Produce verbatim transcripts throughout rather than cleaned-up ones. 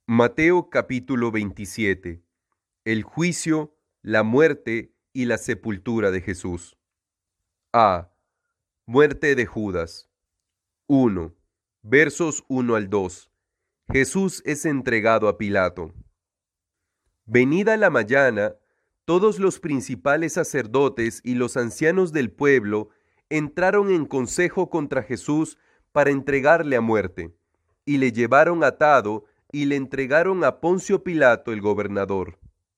Mateo capítulo veintisiete. El juicio, la muerte y la sepultura de Jesús. A. Muerte de Judas. uno. Versos uno al dos. Jesús es entregado a Pilato. Venida la mañana, todos los principales sacerdotes y los ancianos del pueblo entraron en consejo contra Jesús para entregarle a muerte, y le llevaron atado y le entregaron a Poncio Pilato el gobernador.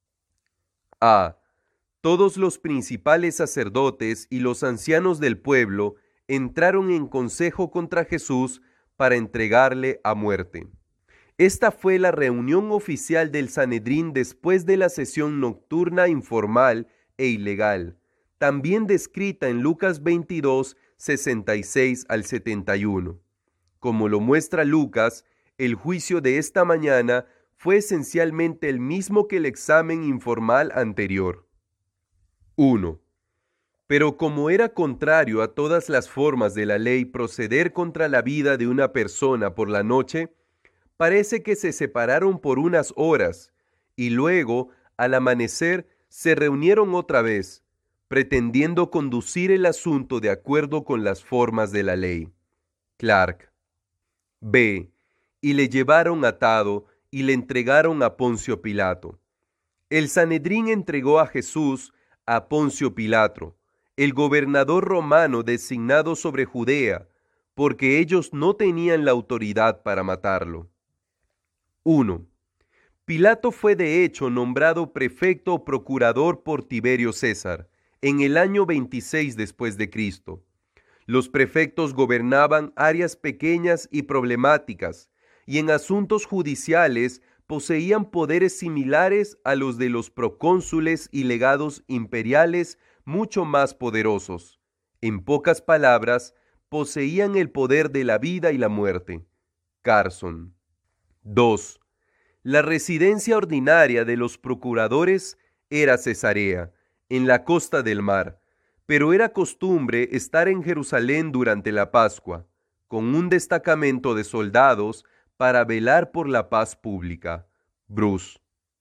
A. Todos los principales sacerdotes y los ancianos del pueblo entraron en consejo contra Jesús para entregarle a muerte. Esta fue la reunión oficial del Sanedrín después de la sesión nocturna informal e ilegal, también descrita en Lucas veintidós, sesenta y seis al setenta y uno. Como lo muestra Lucas, el juicio de esta mañana fue esencialmente el mismo que el examen informal anterior. uno. Pero como era contrario a todas las formas de la ley proceder contra la vida de una persona por la noche, parece que se separaron por unas horas y luego, al amanecer, se reunieron otra vez, pretendiendo conducir el asunto de acuerdo con las formas de la ley. Clark. B. Y le llevaron atado y le entregaron a Poncio Pilato. El Sanedrín entregó a Jesús a Poncio Pilato, el gobernador romano designado sobre Judea, porque ellos no tenían la autoridad para matarlo. uno. Pilato fue de hecho nombrado prefecto o procurador por Tiberio César en el año veintiséis después de Cristo. Los prefectos gobernaban áreas pequeñas y problemáticas, y en asuntos judiciales poseían poderes similares a los de los procónsules y legados imperiales mucho más poderosos. En pocas palabras, poseían el poder de la vida y la muerte. Carson. dos. La residencia ordinaria de los procuradores era Cesarea, en la costa del mar, pero era costumbre estar en Jerusalén durante la Pascua, con un destacamento de soldados para velar por la paz pública. Bruce.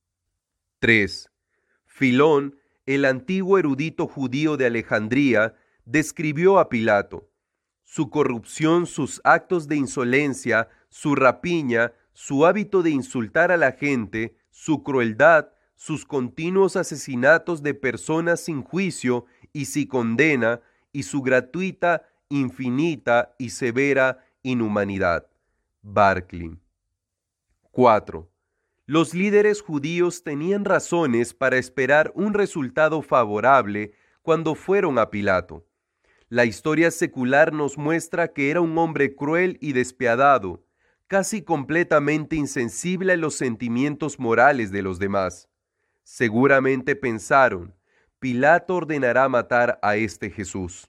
tres. Filón, el antiguo erudito judío de Alejandría, describió a Pilato. Su corrupción, sus actos de insolencia, su rapiña, su hábito de insultar a la gente, su crueldad, sus continuos asesinatos de personas sin juicio y sin condena, y su gratuita, infinita y severa inhumanidad. Barclay. cuatro. Los líderes judíos tenían razones para esperar un resultado favorable cuando fueron a Pilato. La historia secular nos muestra que era un hombre cruel y despiadado, casi completamente insensible a los sentimientos morales de los demás. Seguramente pensaron, Pilato ordenará matar a este Jesús.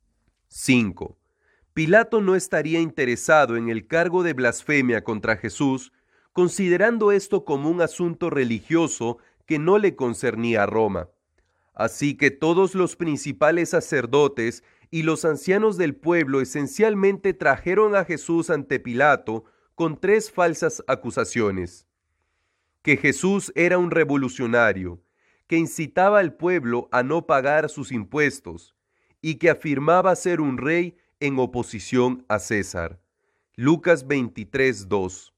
cinco. Pilato no estaría interesado en el cargo de blasfemia contra Jesús, considerando esto como un asunto religioso que no le concernía a Roma. Así que todos los principales sacerdotes y los ancianos del pueblo esencialmente trajeron a Jesús ante Pilato con tres falsas acusaciones: que Jesús era un revolucionario, que incitaba al pueblo a no pagar sus impuestos y que afirmaba ser un rey en oposición a César. Lucas veintitrés, dos.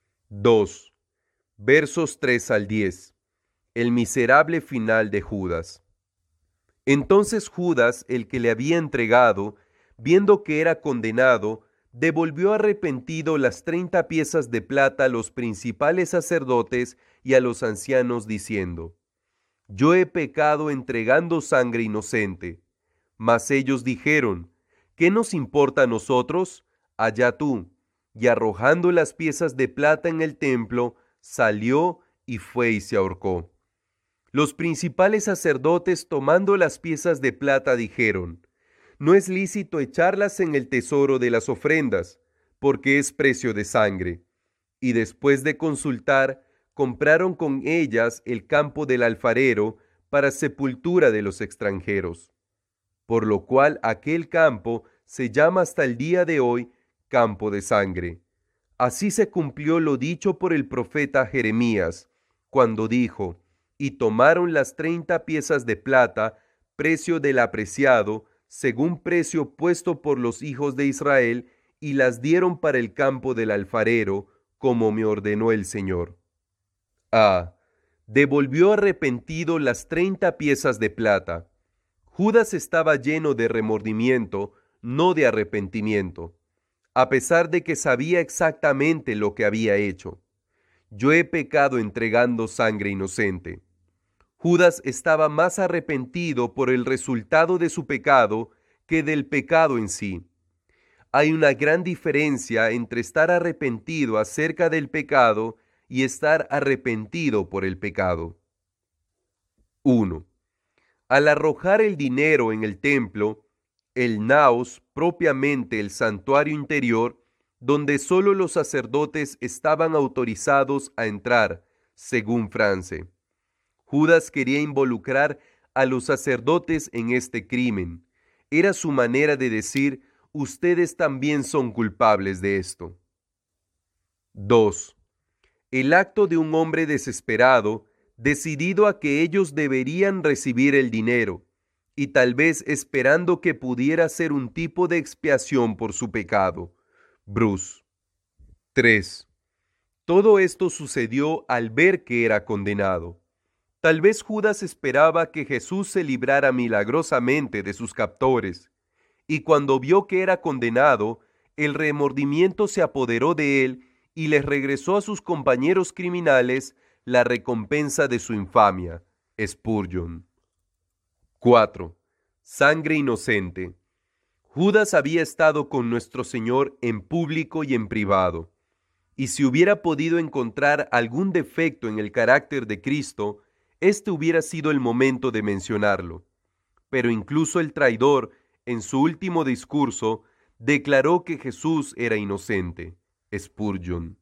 dos. Versos tres al diez. El miserable final de Judas. Entonces Judas, el que le había entregado, viendo que era condenado, devolvió arrepentido las treinta piezas de plata a los principales sacerdotes y a los ancianos, diciendo: Yo he pecado entregando sangre inocente. Mas ellos dijeron: ¿Qué nos importa a nosotros? Allá tú. Y arrojando las piezas de plata en el templo, salió y fue y se ahorcó. Los principales sacerdotes, tomando las piezas de plata, dijeron: No es lícito echarlas en el tesoro de las ofrendas, porque es precio de sangre. Y después de consultar, compraron con ellas el campo del alfarero para sepultura de los extranjeros. Por lo cual aquel campo se llama hasta el día de hoy campo de sangre. Así se cumplió lo dicho por el profeta Jeremías, cuando dijo: y tomaron las treinta piezas de plata, precio del apreciado, según precio puesto por los hijos de Israel, y las dieron para el campo del alfarero, como me ordenó el Señor. A. Devolvió arrepentido las treinta piezas de plata. Judas estaba lleno de remordimiento, no de arrepentimiento, a pesar de que sabía exactamente lo que había hecho. Yo he pecado entregando sangre inocente. Judas estaba más arrepentido por el resultado de su pecado que del pecado en sí. Hay una gran diferencia entre estar arrepentido acerca del pecado y estar arrepentido por el pecado. uno. Al arrojar el dinero en el templo, el naos, propiamente el santuario interior, donde solo los sacerdotes estaban autorizados a entrar, según France, Judas quería involucrar a los sacerdotes en este crimen. Era su manera de decir: ustedes también son culpables de esto. dos. El acto de un hombre desesperado, decidido a que ellos deberían recibir el dinero, y tal vez esperando que pudiera ser un tipo de expiación por su pecado. Bruce. tres. Todo esto sucedió al ver que era condenado. Tal vez Judas esperaba que Jesús se librara milagrosamente de sus captores, y cuando vio que era condenado, el remordimiento se apoderó de él y les regresó a sus compañeros criminales la recompensa de su infamia. Spurgeon. cuatro. Sangre inocente. Judas había estado con nuestro Señor en público y en privado, y si hubiera podido encontrar algún defecto en el carácter de Cristo, este hubiera sido el momento de mencionarlo. Pero incluso el traidor, en su último discurso, declaró que Jesús era inocente. Spurgeon.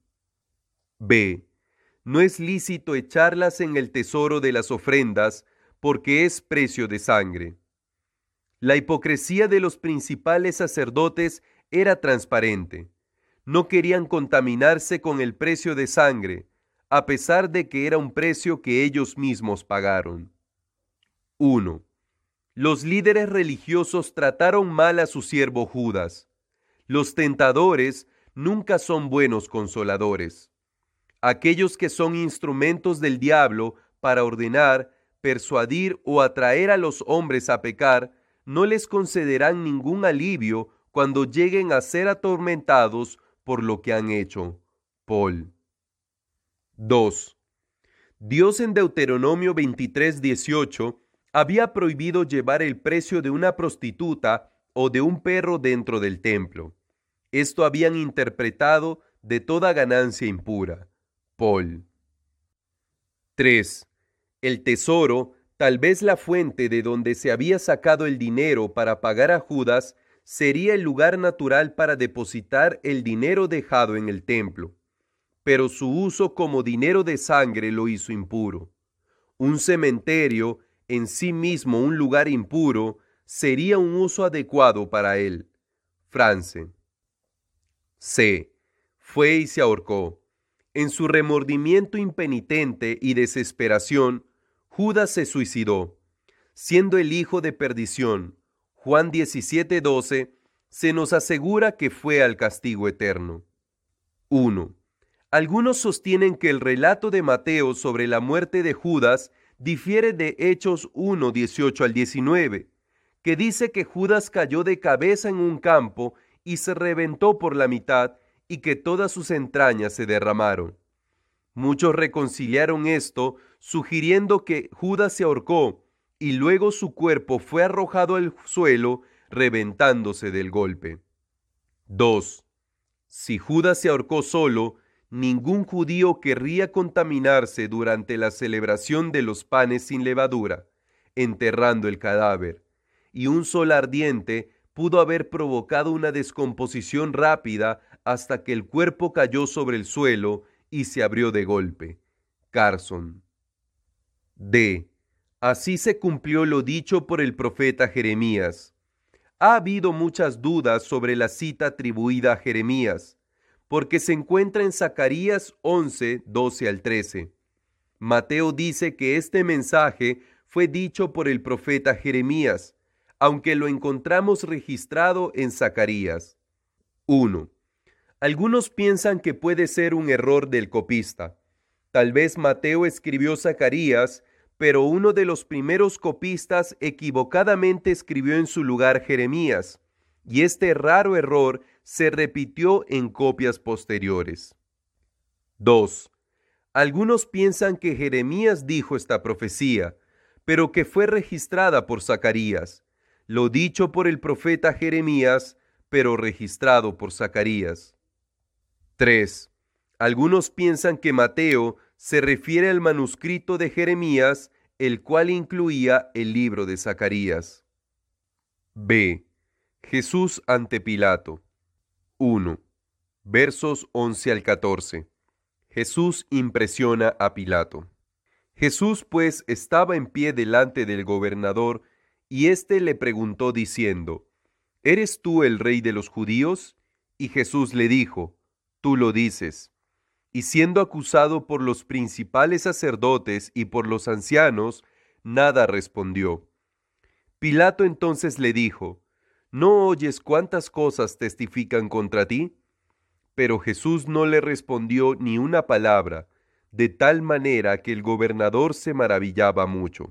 B. No es lícito echarlas en el tesoro de las ofrendas, porque es precio de sangre. La hipocresía de los principales sacerdotes era transparente. No querían contaminarse con el precio de sangre, a pesar de que era un precio que ellos mismos pagaron. uno. Los líderes religiosos trataron mal a su siervo Judas. Los tentadores nunca son buenos consoladores. Aquellos que son instrumentos del diablo para ordenar, persuadir o atraer a los hombres a pecar, no les concederán ningún alivio cuando lleguen a ser atormentados por lo que han hecho. Paul. dos. Dios en Deuteronomio veintitrés dieciocho había prohibido llevar el precio de una prostituta o de un perro dentro del templo. Esto habían interpretado de toda ganancia impura. Paul. tres. El tesoro, tal vez la fuente de donde se había sacado el dinero para pagar a Judas, sería el lugar natural para depositar el dinero dejado en el templo. Pero su uso como dinero de sangre lo hizo impuro. Un cementerio, en sí mismo un lugar impuro, sería un uso adecuado para él. France. C. Fue y se ahorcó. En su remordimiento impenitente y desesperación, Judas se suicidó. Siendo el hijo de perdición, Juan diecisiete doce, se nos asegura que fue al castigo eterno. uno. Algunos sostienen que el relato de Mateo sobre la muerte de Judas difiere de Hechos uno, dieciocho al diecinueve, que dice que Judas cayó de cabeza en un campo y se reventó por la mitad y que todas sus entrañas se derramaron. Muchos reconciliaron esto, sugiriendo que Judas se ahorcó y luego su cuerpo fue arrojado al suelo, reventándose del golpe. dos. Si Judas se ahorcó solo, ningún judío querría contaminarse durante la celebración de los panes sin levadura, enterrando el cadáver, y un sol ardiente pudo haber provocado una descomposición rápida hasta que el cuerpo cayó sobre el suelo y se abrió de golpe. Carson. D. Así se cumplió lo dicho por el profeta Jeremías. Ha habido muchas dudas sobre la cita atribuida a Jeremías. porque se encuentra en Zacarías once, doce al trece. Mateo dice que este mensaje fue dicho por el profeta Jeremías, aunque lo encontramos registrado en Zacarías. uno. Algunos piensan que puede ser un error del copista. Tal vez Mateo escribió Zacarías, pero uno de los primeros copistas equivocadamente escribió en su lugar Jeremías, y este raro error se repitió en copias posteriores. dos. Algunos piensan que Jeremías dijo esta profecía, pero que fue registrada por Zacarías, lo dicho por el profeta Jeremías, pero registrado por Zacarías. tres. Algunos piensan que Mateo se refiere al manuscrito de Jeremías, el cual incluía el libro de Zacarías. B. Jesús ante Pilato. uno. Versos once al catorce. Jesús impresiona a Pilato. Jesús pues estaba en pie delante del gobernador, y éste le preguntó diciendo: ¿Eres tú el rey de los judíos? Y Jesús le dijo: Tú lo dices. Y siendo acusado por los principales sacerdotes y por los ancianos, nada respondió. Pilato entonces le dijo: ¿No oyes cuántas cosas testifican contra ti? Pero Jesús no le respondió ni una palabra, de tal manera que el gobernador se maravillaba mucho.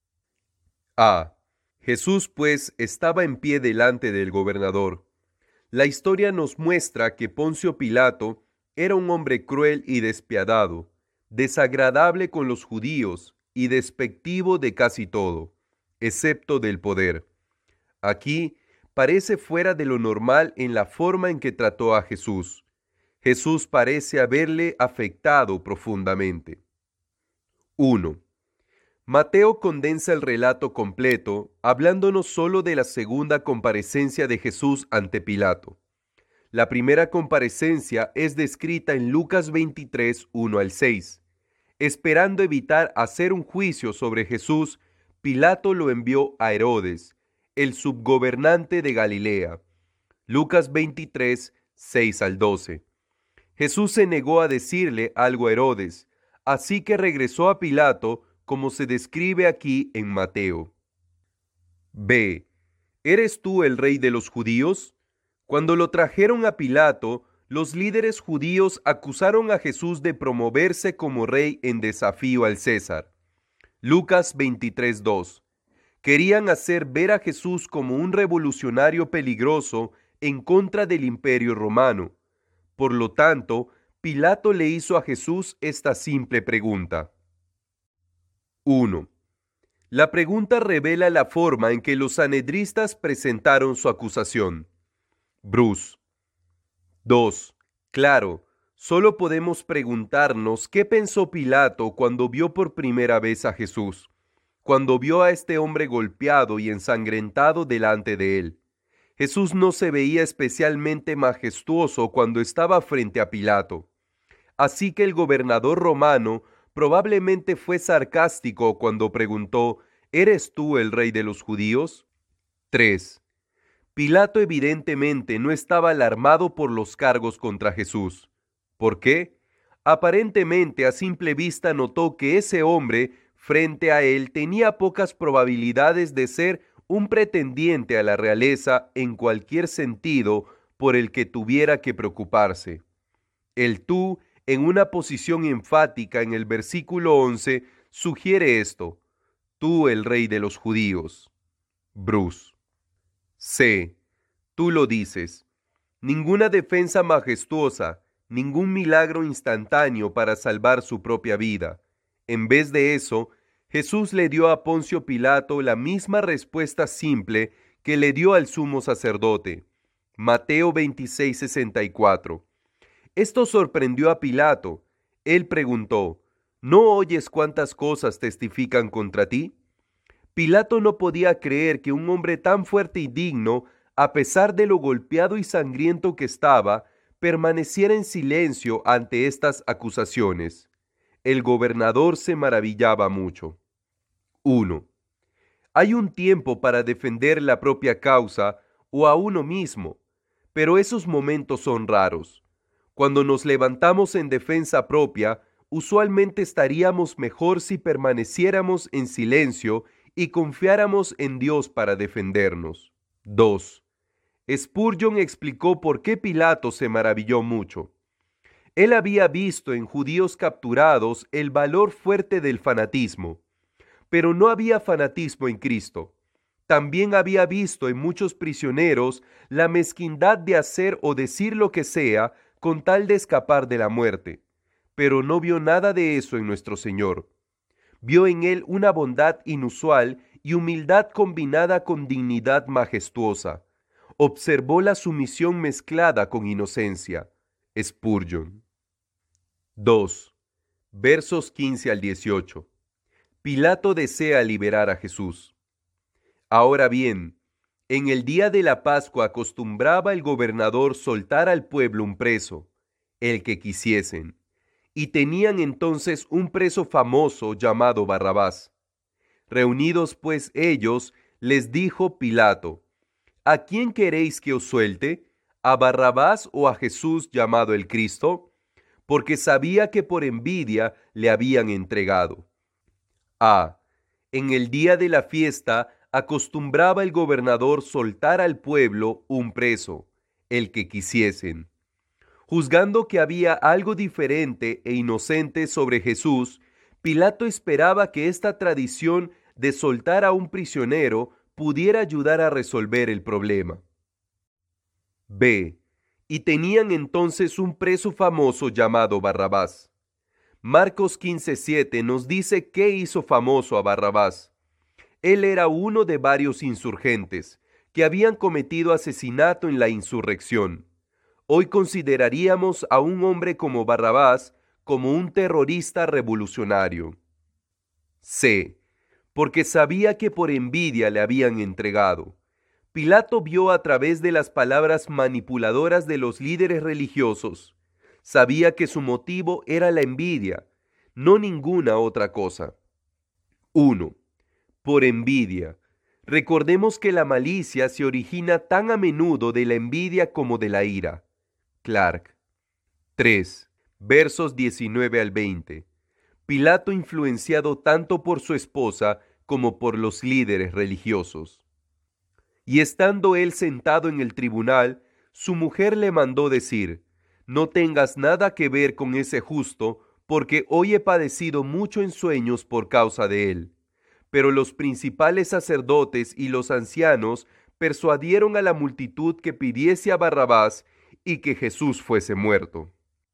A. Jesús pues estaba en pie delante del gobernador. La historia nos muestra que Poncio Pilato era un hombre cruel y despiadado, desagradable con los judíos y despectivo de casi todo, excepto del poder. Aquí parece fuera de lo normal en la forma en que trató a Jesús. Jesús parece haberle afectado profundamente. uno. Mateo condensa el relato completo, hablándonos solo de la segunda comparecencia de Jesús ante Pilato. La primera comparecencia es descrita en Lucas veintitrés, uno al seis. Esperando evitar hacer un juicio sobre Jesús, Pilato lo envió a Herodes, el subgobernante de Galilea. Lucas veintitrés, seis al doce. Jesús se negó a decirle algo a Herodes, así que regresó a Pilato, como se describe aquí en Mateo. B. ¿Eres tú el rey de los judíos? Cuando lo trajeron a Pilato, los líderes judíos acusaron a Jesús de promoverse como rey en desafío al César. Lucas veintitrés, dos. Querían hacer ver a Jesús como un revolucionario peligroso en contra del Imperio Romano. Por lo tanto, Pilato le hizo a Jesús esta simple pregunta. uno. La pregunta revela la forma en que los sanedristas presentaron su acusación. Bruce. dos. Claro, solo podemos preguntarnos qué pensó Pilato cuando vio por primera vez a Jesús, cuando vio a este hombre golpeado y ensangrentado delante de él. Jesús no se veía especialmente majestuoso cuando estaba frente a Pilato. Así que el gobernador romano probablemente fue sarcástico cuando preguntó: ¿Eres tú el rey de los judíos? tres. Pilato evidentemente no estaba alarmado por los cargos contra Jesús. ¿Por qué? Aparentemente a simple vista notó que ese hombre frente a él tenía pocas probabilidades de ser un pretendiente a la realeza en cualquier sentido por el que tuviera que preocuparse. El tú, en una posición enfática en el versículo once, sugiere esto: tú el rey de los judíos. Bruce. C. Tú lo dices. Ninguna defensa majestuosa, ningún milagro instantáneo para salvar su propia vida. En vez de eso, Jesús le dio a Poncio Pilato la misma respuesta simple que le dio al sumo sacerdote. Mateo veintiséis, sesenta y cuatro. Esto sorprendió a Pilato. Él preguntó: ¿No oyes cuántas cosas testifican contra ti? Pilato no podía creer que un hombre tan fuerte y digno, a pesar de lo golpeado y sangriento que estaba, permaneciera en silencio ante estas acusaciones. El gobernador se maravillaba mucho. uno. Hay un tiempo para defender la propia causa o a uno mismo, pero esos momentos son raros. Cuando nos levantamos en defensa propia, usualmente estaríamos mejor si permaneciéramos en silencio y confiáramos en Dios para defendernos. dos. Spurgeon explicó por qué Pilato se maravilló mucho. Él había visto en judíos capturados el valor fuerte del fanatismo, pero no había fanatismo en Cristo. También había visto en muchos prisioneros la mezquindad de hacer o decir lo que sea con tal de escapar de la muerte, pero no vio nada de eso en nuestro Señor. Vio en él una bondad inusual y humildad combinada con dignidad majestuosa. Observó la sumisión mezclada con inocencia. Spurgeon. dos. Versos quince al dieciocho. Pilato desea liberar a Jesús. Ahora bien, en el día de la Pascua acostumbraba el gobernador soltar al pueblo un preso, el que quisiesen, y tenían entonces un preso famoso llamado Barrabás. Reunidos pues ellos, les dijo Pilato: ¿A quién queréis que os suelte? ¿A Barrabás o a Jesús llamado el Cristo? Porque sabía que por envidia le habían entregado. A. En el día de la fiesta acostumbraba el gobernador soltar al pueblo un preso, el que quisiesen. Juzgando que había algo diferente e inocente sobre Jesús, Pilato esperaba que esta tradición de soltar a un prisionero pudiera ayudar a resolver el problema. B. Y tenían entonces un preso famoso llamado Barrabás. Marcos quince siete nos dice qué hizo famoso a Barrabás. Él era uno de varios insurgentes que habían cometido asesinato en la insurrección. Hoy consideraríamos a un hombre como Barrabás como un terrorista revolucionario. C. Porque sabía que por envidia le habían entregado. Pilato vio a través de las palabras manipuladoras de los líderes religiosos. Sabía que su motivo era la envidia, no ninguna otra cosa. uno. Por envidia. Recordemos que la malicia se origina tan a menudo de la envidia como de la ira. Clark. tres. Versos diecinueve al veinte. Pilato influenciado tanto por su esposa como por los líderes religiosos. Y estando él sentado en el tribunal, su mujer le mandó decir: no tengas nada que ver con ese justo, porque hoy he padecido mucho en sueños por causa de él. Pero los principales sacerdotes y los ancianos persuadieron a la multitud que pidiese a Barrabás y que Jesús fuese muerto.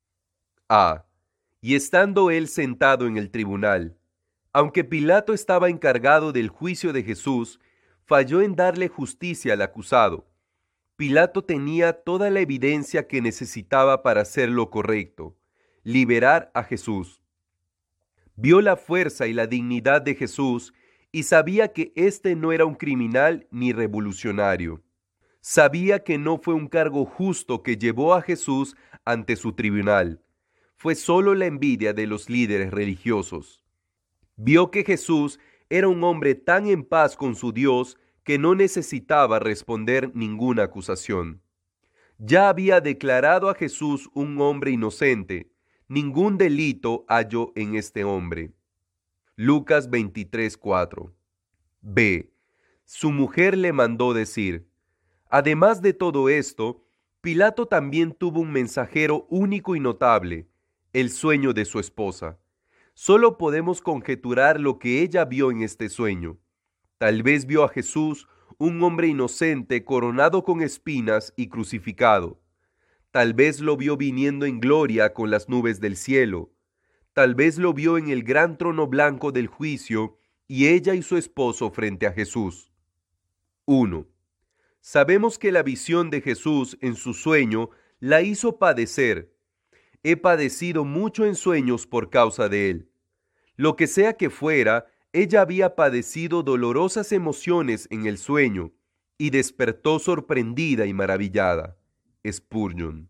A. Y estando él sentado en el tribunal, aunque Pilato estaba encargado del juicio de Jesús, falló en darle justicia al acusado. Pilato tenía toda la evidencia que necesitaba para hacer lo correcto: liberar a Jesús. Vio la fuerza y la dignidad de Jesús y sabía que éste no era un criminal ni revolucionario. Sabía que no fue un cargo justo que llevó a Jesús ante su tribunal. Fue solo la envidia de los líderes religiosos. Vio que Jesús era un hombre tan en paz con su Dios que no necesitaba responder ninguna acusación. Ya había declarado a Jesús un hombre inocente. Ningún delito halló en este hombre. Lucas veintitrés cuatro. B. Su mujer le mandó decir. Además de todo esto, Pilato también tuvo un mensajero único y notable: el sueño de su esposa. Solo podemos conjeturar lo que ella vio en este sueño. Tal vez vio a Jesús, un hombre inocente, coronado con espinas y crucificado. Tal vez lo vio viniendo en gloria con las nubes del cielo. Tal vez lo vio en el gran trono blanco del juicio y ella y su esposo frente a Jesús. uno. Sabemos que la visión de Jesús en su sueño la hizo padecer. He padecido mucho en sueños por causa de él. Lo que sea que fuera, ella había padecido dolorosas emociones en el sueño y despertó sorprendida y maravillada. Spurgeon.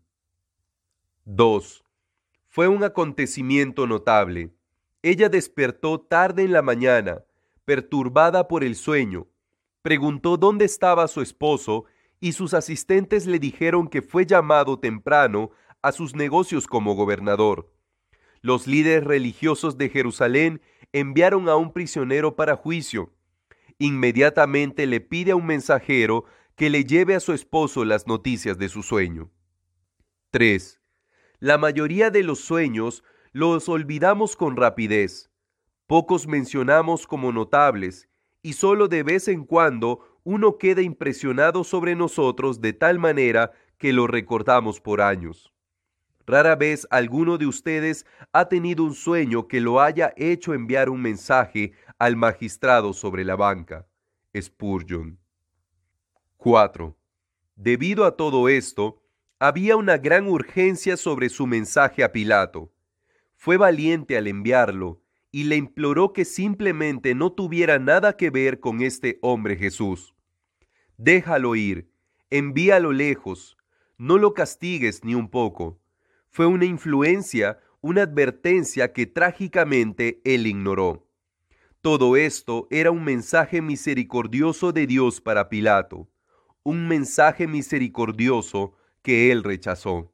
dos. Fue un acontecimiento notable. Ella despertó tarde en la mañana, perturbada por el sueño. Preguntó dónde estaba su esposo y sus asistentes le dijeron que fue llamado temprano a sus negocios como gobernador. Los líderes religiosos de Jerusalén enviaron a un prisionero para juicio. Inmediatamente le pide a un mensajero que le lleve a su esposo las noticias de su sueño. tres. La mayoría de los sueños los olvidamos con rapidez. Pocos mencionamos como notables, y solo de vez en cuando uno queda impresionado sobre nosotros de tal manera que lo recordamos por años. Rara vez alguno de ustedes ha tenido un sueño que lo haya hecho enviar un mensaje al magistrado sobre la banca. Spurgeon. cuatro. Debido a todo esto, había una gran urgencia sobre su mensaje a Pilato. Fue valiente al enviarlo y le imploró que simplemente no tuviera nada que ver con este hombre Jesús. Déjalo ir, envíalo lejos, no lo castigues ni un poco. Fue una influencia, una advertencia que trágicamente él ignoró. Todo esto era un mensaje misericordioso de Dios para Pilato, un mensaje misericordioso que él rechazó.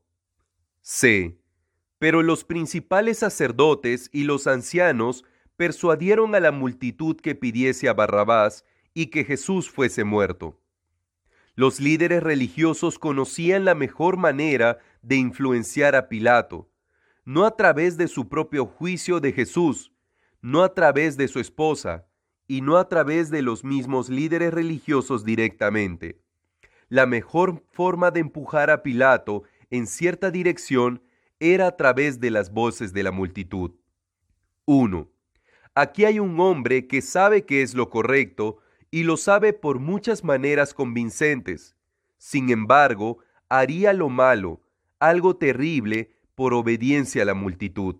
C. Pero los principales sacerdotes y los ancianos persuadieron a la multitud que pidiese a Barrabás y que Jesús fuese muerto. Los líderes religiosos conocían la mejor manera de influenciar a Pilato, no a través de su propio juicio de Jesús, no a través de su esposa, y no a través de los mismos líderes religiosos directamente. La mejor forma de empujar a Pilato en cierta dirección era a través de las voces de la multitud. uno. Aquí hay un hombre que sabe que es lo correcto y lo sabe por muchas maneras convincentes. Sin embargo, haría lo malo, algo terrible, por obediencia a la multitud.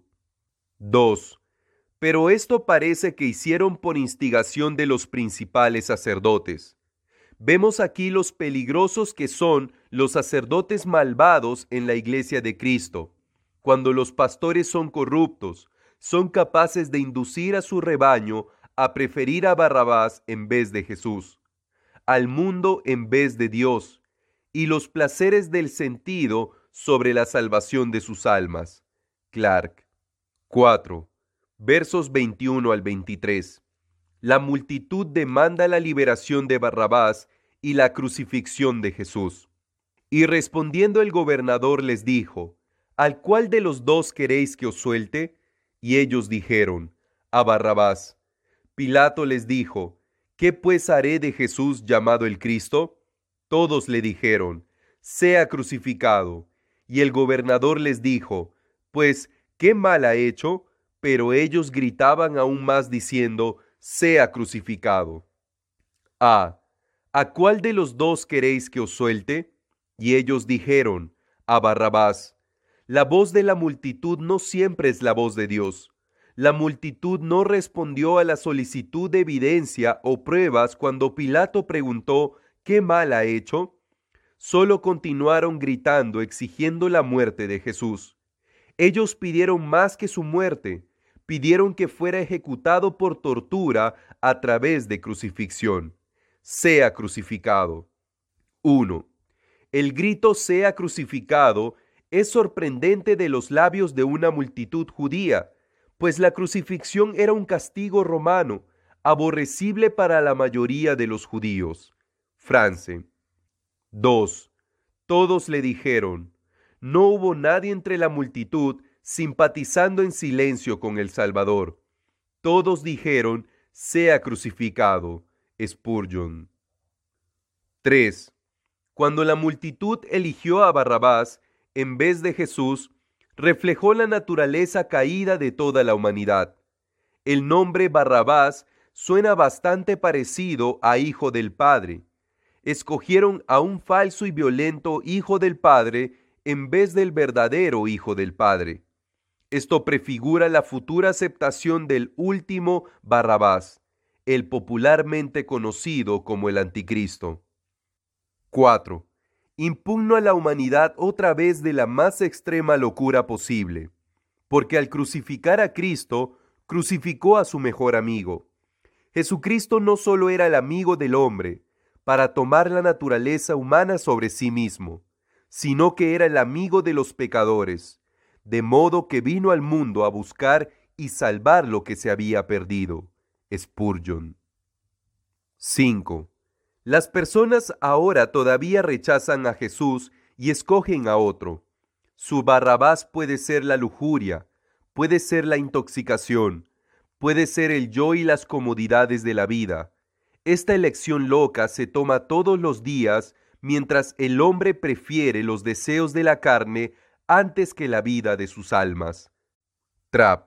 dos. Pero esto parece que hicieron por instigación de los principales sacerdotes. Vemos aquí los peligrosos que son los sacerdotes malvados en la iglesia de Cristo. Cuando los pastores son corruptos, son capaces de inducir a su rebaño a preferir a Barrabás en vez de Jesús, al mundo en vez de Dios, y los placeres del sentido sobre la salvación de sus almas. Clark. cuatro. Versos veintiuno al veintitrés. La multitud demanda la liberación de Barrabás y la crucifixión de Jesús. Y respondiendo el gobernador les dijo: ¿Al cuál de los dos queréis que os suelte? Y ellos dijeron: a Barrabás. Pilato les dijo: ¿Qué pues haré de Jesús llamado el Cristo? Todos le dijeron: sea crucificado. Y el gobernador les dijo: pues, ¿qué mal ha hecho? Pero ellos gritaban aún más diciendo: sea crucificado. A. ¿A cuál de los dos queréis que os suelte? Y ellos dijeron: a Barrabás. La voz de la multitud no siempre es la voz de Dios. La multitud no respondió a la solicitud de evidencia o pruebas cuando Pilato preguntó: ¿qué mal ha hecho? Solo continuaron gritando, exigiendo la muerte de Jesús. Ellos pidieron más que su muerte, pidieron que fuera ejecutado por tortura a través de crucifixión. Sea crucificado. uno. El grito «sea crucificado» es sorprendente de los labios de una multitud judía, pues la crucifixión era un castigo romano, aborrecible para la mayoría de los judíos. France. dos. Todos le dijeron. No hubo nadie entre la multitud simpatizando en silencio con el Salvador. Todos dijeron: sea crucificado. Spurgeon. tres. Cuando la multitud eligió a Barrabás en vez de Jesús, reflejó la naturaleza caída de toda la humanidad. El nombre Barrabás suena bastante parecido a hijo del Padre. Escogieron a un falso y violento hijo del Padre en vez del verdadero hijo del Padre. Esto prefigura la futura aceptación del último Barrabás, el popularmente conocido como el Anticristo. cuatro. Impugno a la humanidad otra vez de la más extrema locura posible, porque al crucificar a Cristo, crucificó a su mejor amigo. Jesucristo no solo era el amigo del hombre, para tomar la naturaleza humana sobre sí mismo, sino que era el amigo de los pecadores, de modo que vino al mundo a buscar y salvar lo que se había perdido. Spurgeon. cinco. Las personas ahora todavía rechazan a Jesús y escogen a otro. Su Barrabás puede ser la lujuria, puede ser la intoxicación, puede ser el yo y las comodidades de la vida. Esta elección loca se toma todos los días mientras el hombre prefiere los deseos de la carne antes que la vida de sus almas. Trapp.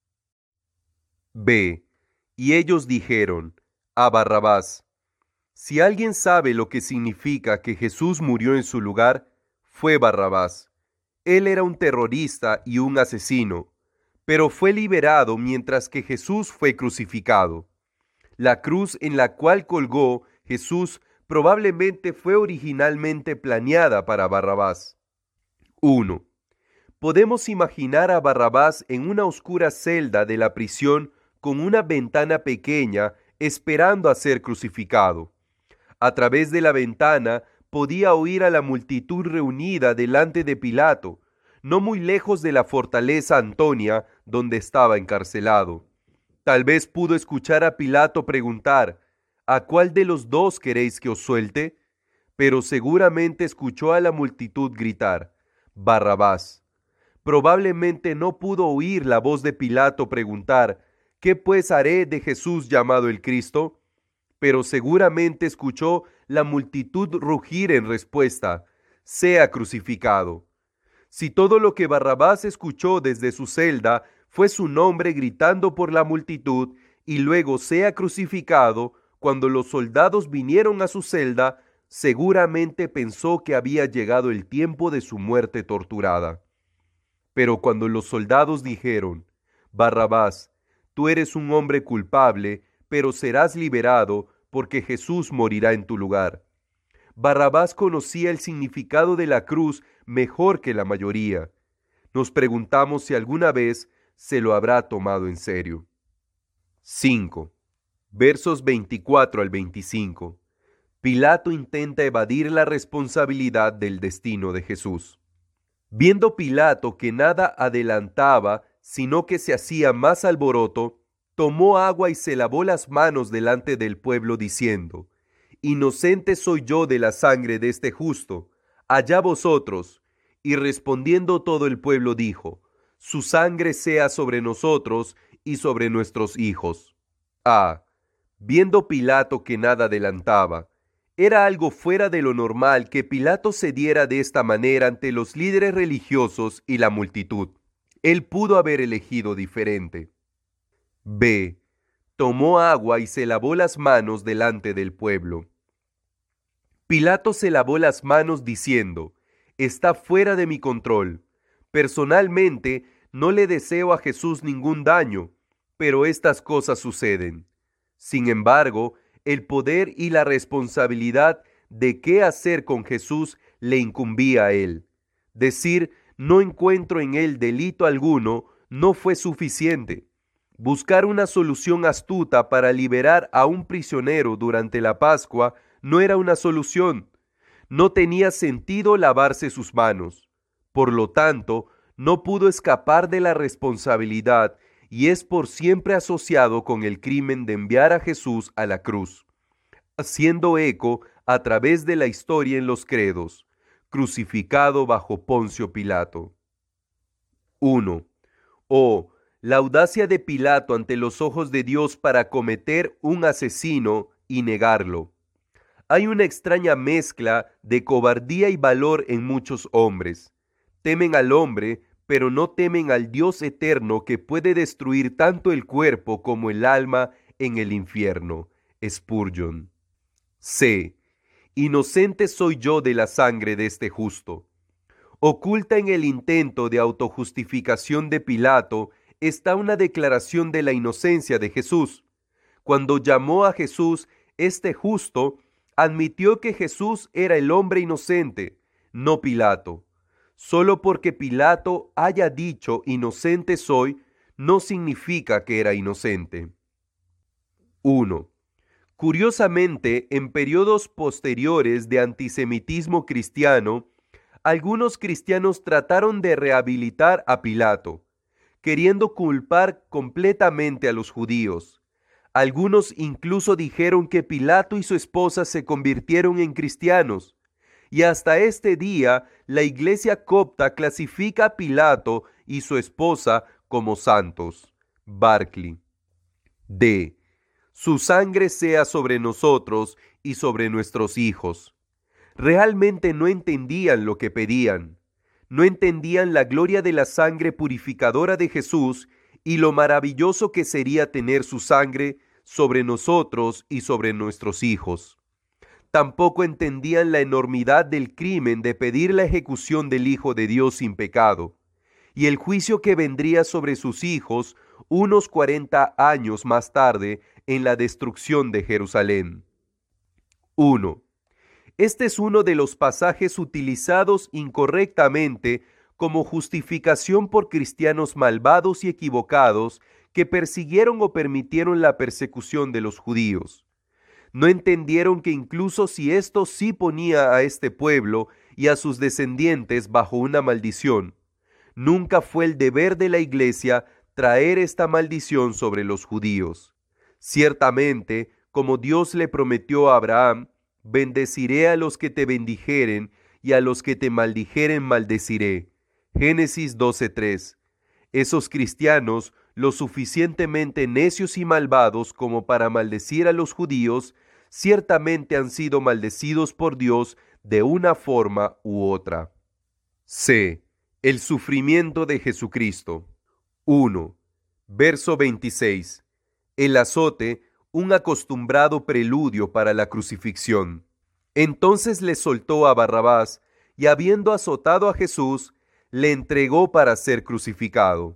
B. Y ellos dijeron a Barrabás: si alguien sabe lo que significa que Jesús murió en su lugar, fue Barrabás. Él era un terrorista y un asesino, pero fue liberado mientras que Jesús fue crucificado. La cruz en la cual colgó Jesús probablemente fue originalmente planeada para Barrabás. uno. Podemos imaginar a Barrabás en una oscura celda de la prisión con una ventana pequeña esperando a ser crucificado. A través de la ventana podía oír a la multitud reunida delante de Pilato, no muy lejos de la fortaleza Antonia donde estaba encarcelado. Tal vez pudo escuchar a Pilato preguntar: ¿a cuál de los dos queréis que os suelte? Pero seguramente escuchó a la multitud gritar: Barrabás. Probablemente no pudo oír la voz de Pilato preguntar: ¿qué pues haré de Jesús llamado el Cristo? Pero seguramente escuchó la multitud rugir en respuesta: sea crucificado. Si todo lo que Barrabás escuchó desde su celda fue su nombre gritando por la multitud y luego sea crucificado, cuando los soldados vinieron a su celda, seguramente pensó que había llegado el tiempo de su muerte torturada. Pero cuando los soldados dijeron: Barrabás, tú eres un hombre culpable, pero serás liberado porque Jesús morirá en tu lugar. Barrabás conocía el significado de la cruz mejor que la mayoría. Nos preguntamos si alguna vez se lo habrá tomado en serio. cinco. Versos veinticuatro al veinticinco. Pilato intenta evadir la responsabilidad del destino de Jesús. Viendo Pilato que nada adelantaba, sino que se hacía más alboroto, tomó agua y se lavó las manos delante del pueblo, diciendo: Inocente soy yo de la sangre de este justo, allá vosotros. Y respondiendo todo el pueblo dijo: Su sangre sea sobre nosotros y sobre nuestros hijos. A. Viendo Pilato que nada adelantaba, era algo fuera de lo normal que Pilato cediera de esta manera ante los líderes religiosos y la multitud. Él pudo haber elegido diferente. B. Tomó agua y se lavó las manos delante del pueblo. Pilato se lavó las manos diciendo: está fuera de mi control. Personalmente, no le deseo a Jesús ningún daño, pero estas cosas suceden. Sin embargo, el poder y la responsabilidad de qué hacer con Jesús le incumbía a él. Decir: no encuentro en él delito alguno, no fue suficiente. Buscar una solución astuta para liberar a un prisionero durante la Pascua no era una solución. No tenía sentido lavarse sus manos. Por lo tanto, no pudo escapar de la responsabilidad y es por siempre asociado con el crimen de enviar a Jesús a la cruz, haciendo eco a través de la historia en los credos: crucificado bajo Poncio Pilato. uno. Oh, la audacia de Pilato ante los ojos de Dios para cometer un asesino y negarlo. Hay una extraña mezcla de cobardía y valor en muchos hombres. Temen al hombre, pero no temen al Dios eterno que puede destruir tanto el cuerpo como el alma en el infierno. Spurgeon. C. Inocente soy yo de la sangre de este justo. Oculta en el intento de autojustificación de Pilato está una declaración de la inocencia de Jesús. Cuando llamó a Jesús este justo, admitió que Jesús era el hombre inocente, no Pilato. Solo porque Pilato haya dicho inocente soy, no significa que era inocente. uno. Curiosamente, en periodos posteriores de antisemitismo cristiano, algunos cristianos trataron de rehabilitar a Pilato, queriendo culpar completamente a los judíos. Algunos incluso dijeron que Pilato y su esposa se convirtieron en cristianos, y hasta este día la iglesia copta clasifica a Pilato y su esposa como santos. Barclay. D. Su sangre sea sobre nosotros y sobre nuestros hijos. Realmente no entendían lo que pedían. No entendían la gloria de la sangre purificadora de Jesús y lo maravilloso que sería tener su sangre sobre nosotros y sobre nuestros hijos. Tampoco entendían la enormidad del crimen de pedir la ejecución del Hijo de Dios sin pecado, y el juicio que vendría sobre sus hijos unos cuarenta años más tarde en la destrucción de Jerusalén. uno. Este es uno de los pasajes utilizados incorrectamente como justificación por cristianos malvados y equivocados que persiguieron o permitieron la persecución de los judíos. No entendieron que incluso si esto sí ponía a este pueblo y a sus descendientes bajo una maldición, nunca fue el deber de la iglesia traer esta maldición sobre los judíos. Ciertamente, como Dios le prometió a Abraham, bendeciré a los que te bendijeren y a los que te maldijeren maldeciré. Génesis doce tres. Esos cristianos, lo suficientemente necios y malvados como para maldecir a los judíos, ciertamente han sido maldecidos por Dios de una forma u otra. C. El sufrimiento de Jesucristo. uno. Verso veintiséis. El azote, un acostumbrado preludio para la crucifixión. Entonces le soltó a Barrabás, y habiendo azotado a Jesús, le entregó para ser crucificado.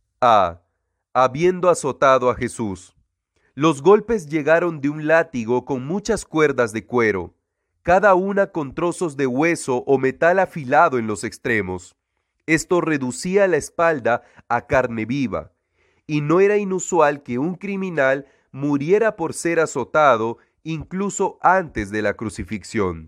A. Habiendo azotado a Jesús. Los golpes llegaron de un látigo con muchas cuerdas de cuero, cada una con trozos de hueso o metal afilado en los extremos. Esto reducía la espalda a carne viva, y no era inusual que un criminal muriera por ser azotado incluso antes de la crucifixión.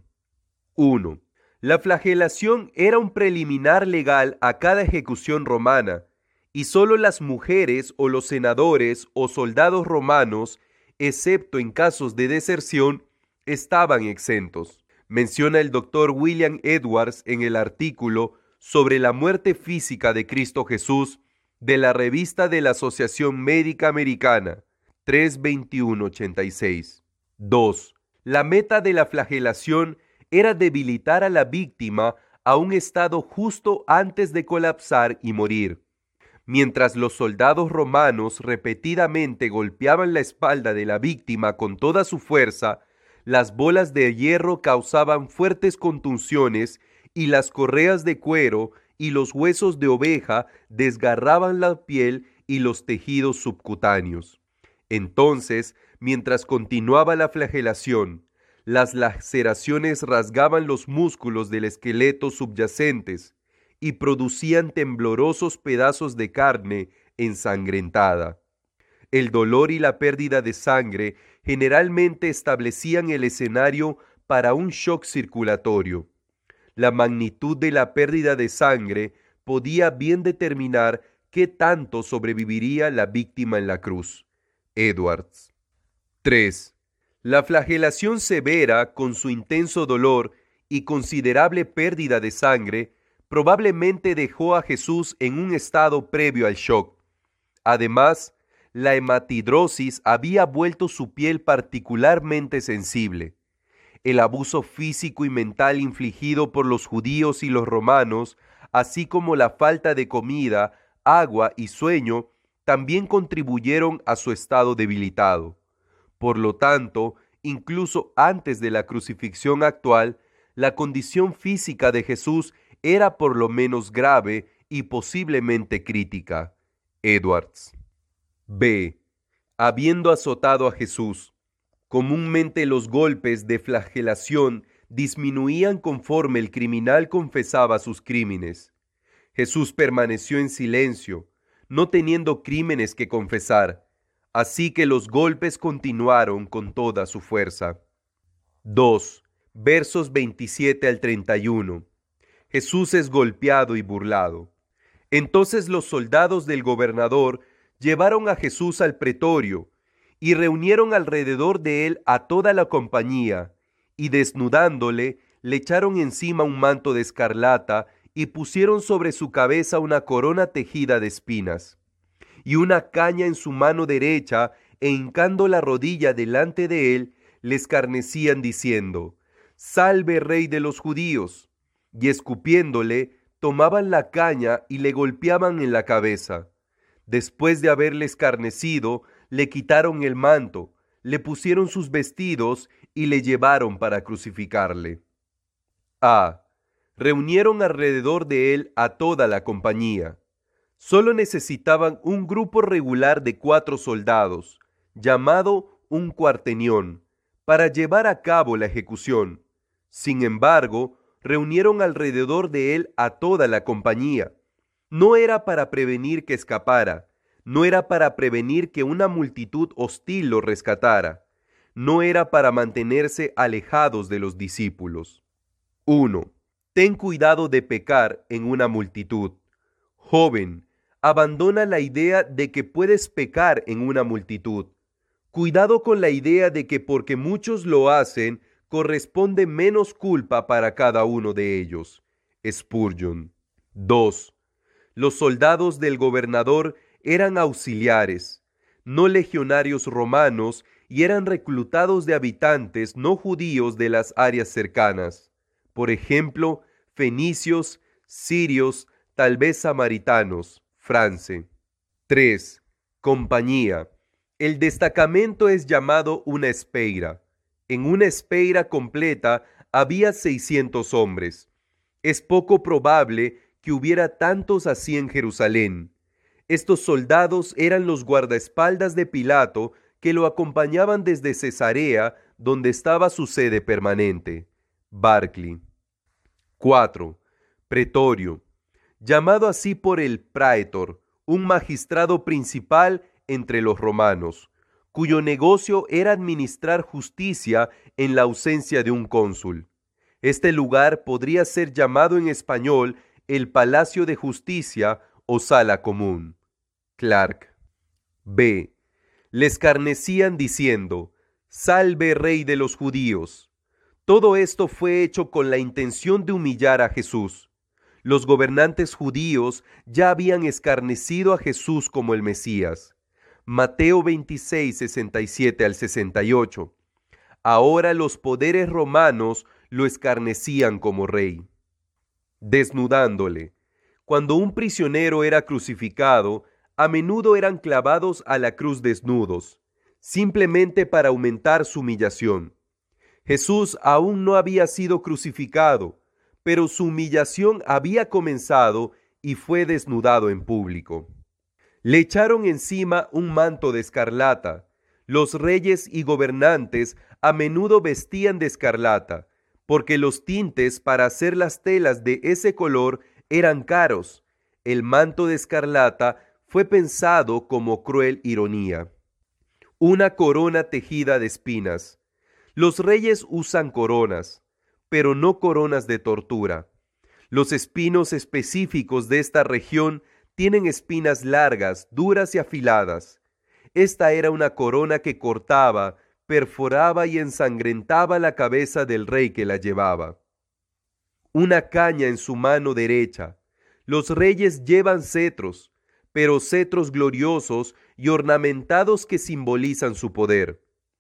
uno. La flagelación era un preliminar legal a cada ejecución romana, y solo las mujeres o los senadores o soldados romanos, excepto en casos de deserción, estaban exentos. Menciona el doctor William Edwards en el artículo sobre la muerte física de Cristo Jesús de la revista de la Asociación Médica Americana, tres veintiuno ochenta y seis. dos. La meta de la flagelación era debilitar a la víctima a un estado justo antes de colapsar y morir. Mientras los soldados romanos repetidamente golpeaban la espalda de la víctima con toda su fuerza, las bolas de hierro causaban fuertes contusiones y las correas de cuero y los huesos de oveja desgarraban la piel y los tejidos subcutáneos. Entonces, mientras continuaba la flagelación, las laceraciones rasgaban los músculos del esqueleto subyacentes y producían temblorosos pedazos de carne ensangrentada. El dolor y la pérdida de sangre generalmente establecían el escenario para un shock circulatorio. La magnitud de la pérdida de sangre podía bien determinar qué tanto sobreviviría la víctima en la cruz. Edwards. tres. La flagelación severa, con su intenso dolor y considerable pérdida de sangre, probablemente dejó a Jesús en un estado previo al shock. Además, la hematidrosis había vuelto su piel particularmente sensible. El abuso físico y mental infligido por los judíos y los romanos, así como la falta de comida, agua y sueño, también contribuyeron a su estado debilitado. Por lo tanto, incluso antes de la crucifixión actual, la condición física de Jesús era por lo menos grave y posiblemente crítica. Edwards. B. Habiendo azotado a Jesús. Comúnmente los golpes de flagelación disminuían conforme el criminal confesaba sus crímenes. Jesús permaneció en silencio, no teniendo crímenes que confesar, así que los golpes continuaron con toda su fuerza. dos. Versos veintisiete al treinta y uno. Jesús es golpeado y burlado. Entonces los soldados del gobernador llevaron a Jesús al pretorio y reunieron alrededor de él a toda la compañía, y desnudándole, le echaron encima un manto de escarlata y pusieron sobre su cabeza una corona tejida de espinas, y una caña en su mano derecha, e hincando la rodilla delante de él, le escarnecían diciendo: «Salve, Rey de los judíos». Y escupiéndole, tomaban la caña y le golpeaban en la cabeza. Después de haberle escarnecido, le quitaron el manto, le pusieron sus vestidos y le llevaron para crucificarle. A. Reunieron alrededor de él a toda la compañía. Solo necesitaban un grupo regular de cuatro soldados, llamado un cuartenión, para llevar a cabo la ejecución. Sin embargo, reunieron alrededor de él a toda la compañía. No era para prevenir que escapara, no era para prevenir que una multitud hostil lo rescatara, no era para mantenerse alejados de los discípulos. uno. Ten cuidado de pecar en una multitud. Joven, abandona la idea de que puedes pecar en una multitud. Cuidado con la idea de que porque muchos lo hacen, corresponde menos culpa para cada uno de ellos. Spurgeon. dos. Los soldados del gobernador eran auxiliares, no legionarios romanos, y eran reclutados de habitantes no judíos de las áreas cercanas. Por ejemplo, fenicios, sirios, tal vez samaritanos, France. tres. Compañía. El destacamento es llamado una espeira. En una espeira completa había seiscientos hombres. Es poco probable que hubiera tantos así en Jerusalén. Estos soldados eran los guardaespaldas de Pilato que lo acompañaban desde Cesarea, donde estaba su sede permanente. Barclay. cuatro. Pretorio. Llamado así por el praetor, un magistrado principal entre los romanos, cuyo negocio era administrar justicia en la ausencia de un cónsul. Este lugar podría ser llamado en español el Palacio de Justicia o Sala Común. Clark. B. Le escarnecían diciendo: «Salve, Rey de los judíos». Todo esto fue hecho con la intención de humillar a Jesús. Los gobernantes judíos ya habían escarnecido a Jesús como el Mesías. Mateo veintiséis, sesenta y siete al sesenta y ocho. Ahora los poderes romanos lo escarnecían como rey. Desnudándole. Cuando un prisionero era crucificado, a menudo eran clavados a la cruz desnudos, simplemente para aumentar su humillación. Jesús aún no había sido crucificado, pero su humillación había comenzado y fue desnudado en público. Le echaron encima un manto de escarlata. Los reyes y gobernantes a menudo vestían de escarlata, porque los tintes para hacer las telas de ese color eran caros. El manto de escarlata fue pensado como cruel ironía. Una corona tejida de espinas. Los reyes usan coronas, pero no coronas de tortura. Los espinos específicos de esta región tienen espinas largas, duras y afiladas. Esta era una corona que cortaba, perforaba y ensangrentaba la cabeza del rey que la llevaba. Una caña en su mano derecha. Los reyes llevan cetros, pero cetros gloriosos y ornamentados que simbolizan su poder.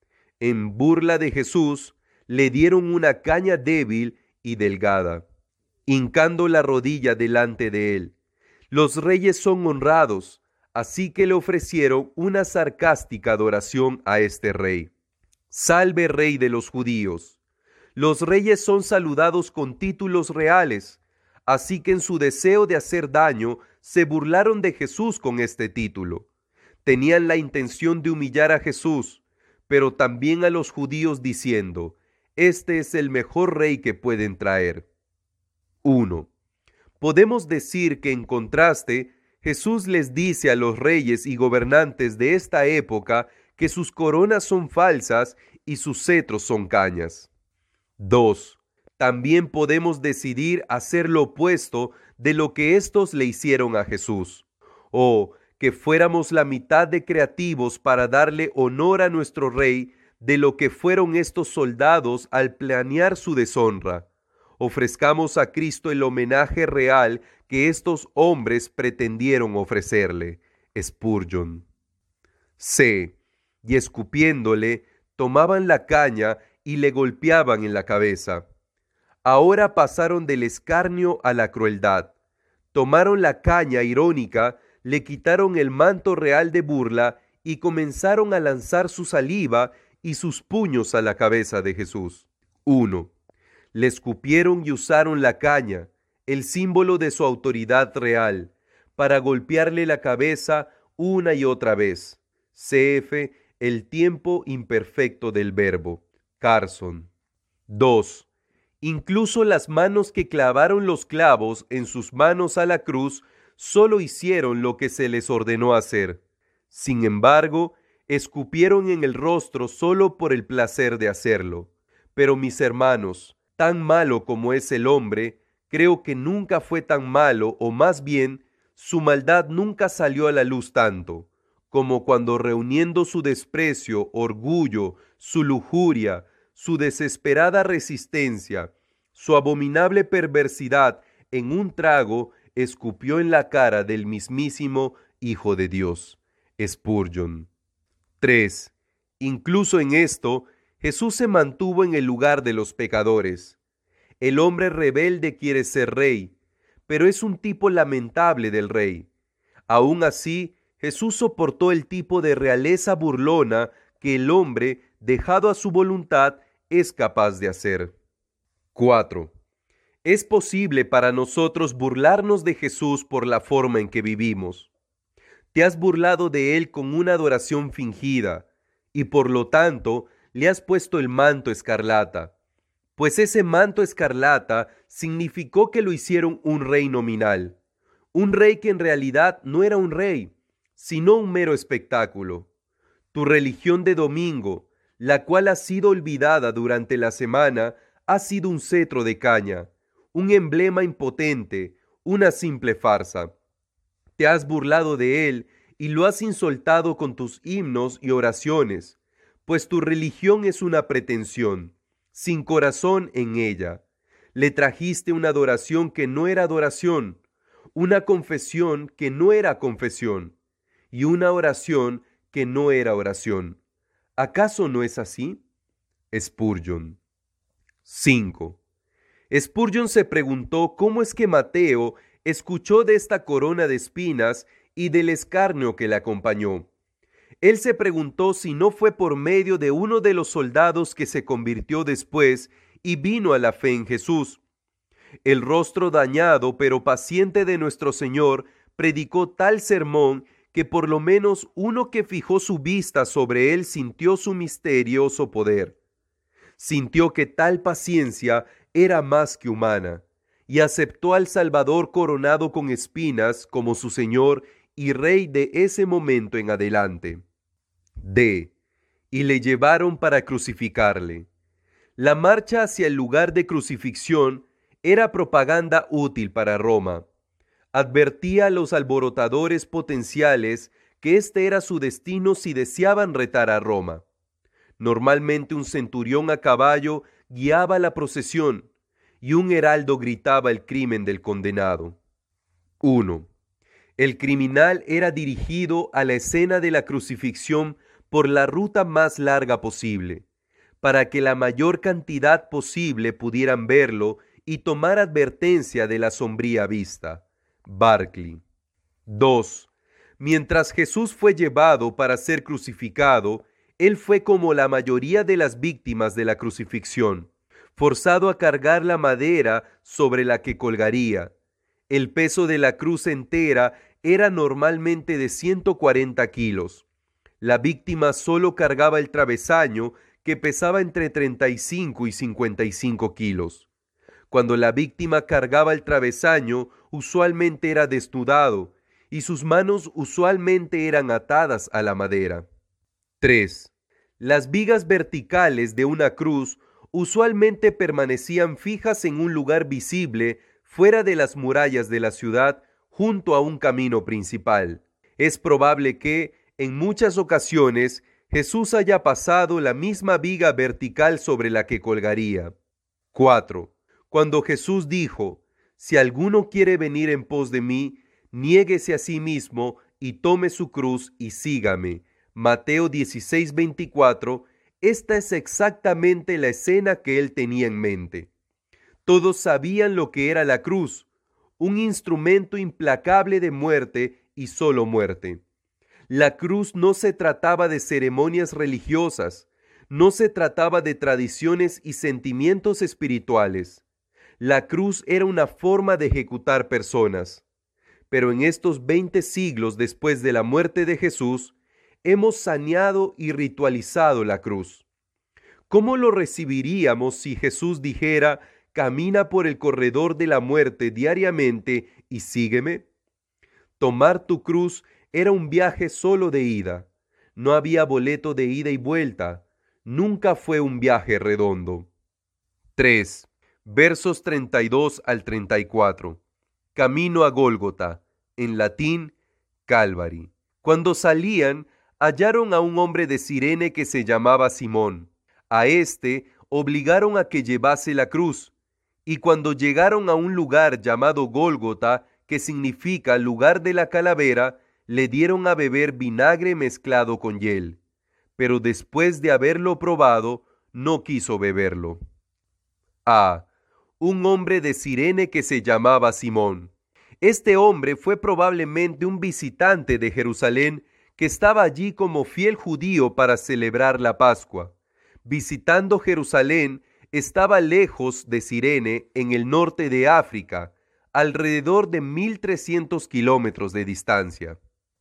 En burla de Jesús, le dieron una caña débil y delgada, hincando la rodilla delante de él. Los reyes son honrados, así que le ofrecieron una sarcástica adoración a este rey. Salve, Rey de los judíos. Los reyes son saludados con títulos reales, así que en su deseo de hacer daño, se burlaron de Jesús con este título. Tenían la intención de humillar a Jesús, pero también a los judíos diciendo: «Este es el mejor rey que pueden traer». uno. Podemos decir que en contraste, Jesús les dice a los reyes y gobernantes de esta época que sus coronas son falsas y sus cetros son cañas. dos. también podemos decidir hacer lo opuesto de lo que éstos le hicieron a Jesús, o que fuéramos la mitad de creativos para darle honor a nuestro Rey de lo que fueron estos soldados al planear su deshonra. Ofrezcamos a Cristo el homenaje real que estos hombres pretendieron ofrecerle. Spurgeon. C. Y escupiéndole, tomaban la caña y le golpeaban en la cabeza. Ahora pasaron del escarnio a la crueldad. Tomaron la caña irónica, le quitaron el manto real de burla y comenzaron a lanzar su saliva y sus puños a la cabeza de Jesús. uno. Le escupieron y usaron la caña, el símbolo de su autoridad real, para golpearle la cabeza una y otra vez. Cf. El tiempo imperfecto del verbo. Carson. dos. Incluso las manos que clavaron los clavos en sus manos a la cruz solo hicieron lo que se les ordenó hacer. Sin embargo, escupieron en el rostro solo por el placer de hacerlo. Pero mis hermanos, tan malo como es el hombre, creo que nunca fue tan malo, o más bien, su maldad nunca salió a la luz tanto, como cuando reuniendo su desprecio, orgullo, su lujuria, su desesperada resistencia, su abominable perversidad en un trago, escupió en la cara del mismísimo Hijo de Dios. Spurgeon. tres. Incluso en esto, Jesús se mantuvo en el lugar de los pecadores. El hombre rebelde quiere ser rey, pero es un tipo lamentable del rey. Aún así, Jesús soportó el tipo de realeza burlona que el hombre, dejado a su voluntad, es capaz de hacer. cuatro. Es posible para nosotros burlarnos de Jesús por la forma en que vivimos. Te has burlado de él con una adoración fingida, y por lo tanto le has puesto el manto escarlata, pues ese manto escarlata significó que lo hicieron un rey nominal, un rey que en realidad no era un rey, sino un mero espectáculo. Tu religión de domingo, la cual ha sido olvidada durante la semana, ha sido un cetro de caña, un emblema impotente, una simple farsa. Te has burlado de él y lo has insultado con tus himnos y oraciones, pues tu religión es una pretensión, sin corazón en ella. Le trajiste una adoración que no era adoración, una confesión que no era confesión, y una oración que no era oración. ¿Acaso no es así? Spurgeon. cinco. Spurgeon se preguntó cómo es que Mateo escuchó de esta corona de espinas y del escarnio que le acompañó. Él se preguntó si no fue por medio de uno de los soldados que se convirtió después y vino a la fe en Jesús. El rostro dañado pero paciente de nuestro Señor predicó tal sermón que por lo menos uno que fijó su vista sobre él sintió su misterioso poder. Sintió que tal paciencia era más que humana, y aceptó al Salvador coronado con espinas como su Señor y Rey de ese momento en adelante. D. Y le llevaron para crucificarle. La marcha hacia el lugar de crucifixión era propaganda útil para Roma. Advertía a los alborotadores potenciales que este era su destino si deseaban retar a Roma. Normalmente un centurión a caballo guiaba la procesión y un heraldo gritaba el crimen del condenado. uno. El criminal era dirigido a la escena de la crucifixión por la ruta más larga posible, para que la mayor cantidad posible pudieran verlo y tomar advertencia de la sombría vista. Barclay. dos. Mientras Jesús fue llevado para ser crucificado, él fue como la mayoría de las víctimas de la crucifixión, forzado a cargar la madera sobre la que colgaría. El peso de la cruz entera era normalmente de ciento cuarenta kilos. La víctima solo cargaba el travesaño, que pesaba entre treinta y cinco y cincuenta y cinco kilos. Cuando la víctima cargaba el travesaño, usualmente era desnudado, y sus manos usualmente eran atadas a la madera. tres. Las vigas verticales de una cruz usualmente permanecían fijas en un lugar visible fuera de las murallas de la ciudad, junto a un camino principal. Es probable que, en muchas ocasiones, Jesús haya pasado la misma viga vertical sobre la que colgaría. cuatro. Cuando Jesús dijo: «Si alguno quiere venir en pos de mí, niéguese a sí mismo y tome su cruz y sígame». Mateo dieciséis veinticuatro. Esta es exactamente la escena que él tenía en mente. Todos sabían lo que era la cruz, un instrumento implacable de muerte y solo muerte. La cruz no se trataba de ceremonias religiosas, no se trataba de tradiciones y sentimientos espirituales. La cruz era una forma de ejecutar personas. Pero en estos veinte siglos después de la muerte de Jesús, hemos saneado y ritualizado la cruz. ¿Cómo lo recibiríamos si Jesús dijera: «Camina por el corredor de la muerte diariamente y sígueme»? Tomar tu cruz era un viaje solo de ida. No había boleto de ida y vuelta. Nunca fue un viaje redondo. tres. Versos treinta y dos al treinta y cuatro. Camino a Gólgota, en latín, Calvary. Cuando salían, hallaron a un hombre de Cirene que se llamaba Simón. A éste obligaron a que llevase la cruz, y cuando llegaron a un lugar llamado Gólgota, que significa lugar de la calavera, le dieron a beber vinagre mezclado con hiel. Pero después de haberlo probado, no quiso beberlo. A. Un hombre de Cirene que se llamaba Simón. Este hombre fue probablemente un visitante de Jerusalén que estaba allí como fiel judío para celebrar la Pascua. Visitando Jerusalén, estaba lejos de Cirene, en el norte de África, alrededor de mil trescientos kilómetros de distancia.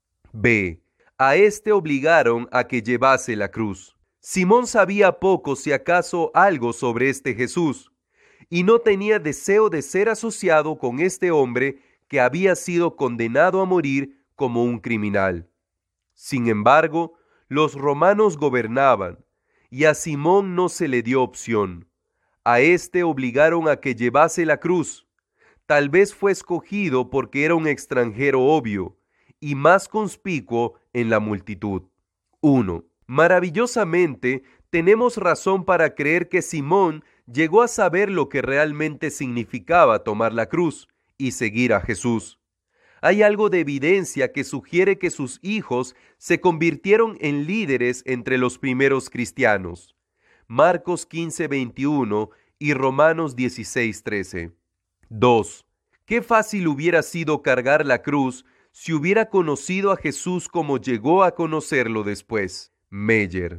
B. A este obligaron a que llevase la cruz. Simón sabía poco, si acaso algo, sobre este Jesús, y no tenía deseo de ser asociado con este hombre que había sido condenado a morir como un criminal. Sin embargo, los romanos gobernaban, y a Simón no se le dio opción. A éste obligaron a que llevase la cruz. Tal vez fue escogido porque era un extranjero obvio y más conspicuo en la multitud. uno. Maravillosamente, tenemos razón para creer que Simón llegó a saber lo que realmente significaba tomar la cruz y seguir a Jesús. Hay algo de evidencia que sugiere que sus hijos se convirtieron en líderes entre los primeros cristianos. Marcos quince veintiuno y Romanos dieciséis trece. dos. Qué fácil hubiera sido cargar la cruz si hubiera conocido a Jesús como llegó a conocerlo después. Meyer.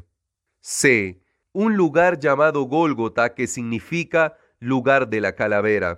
C. Un lugar llamado Gólgota, que significa lugar de la calavera.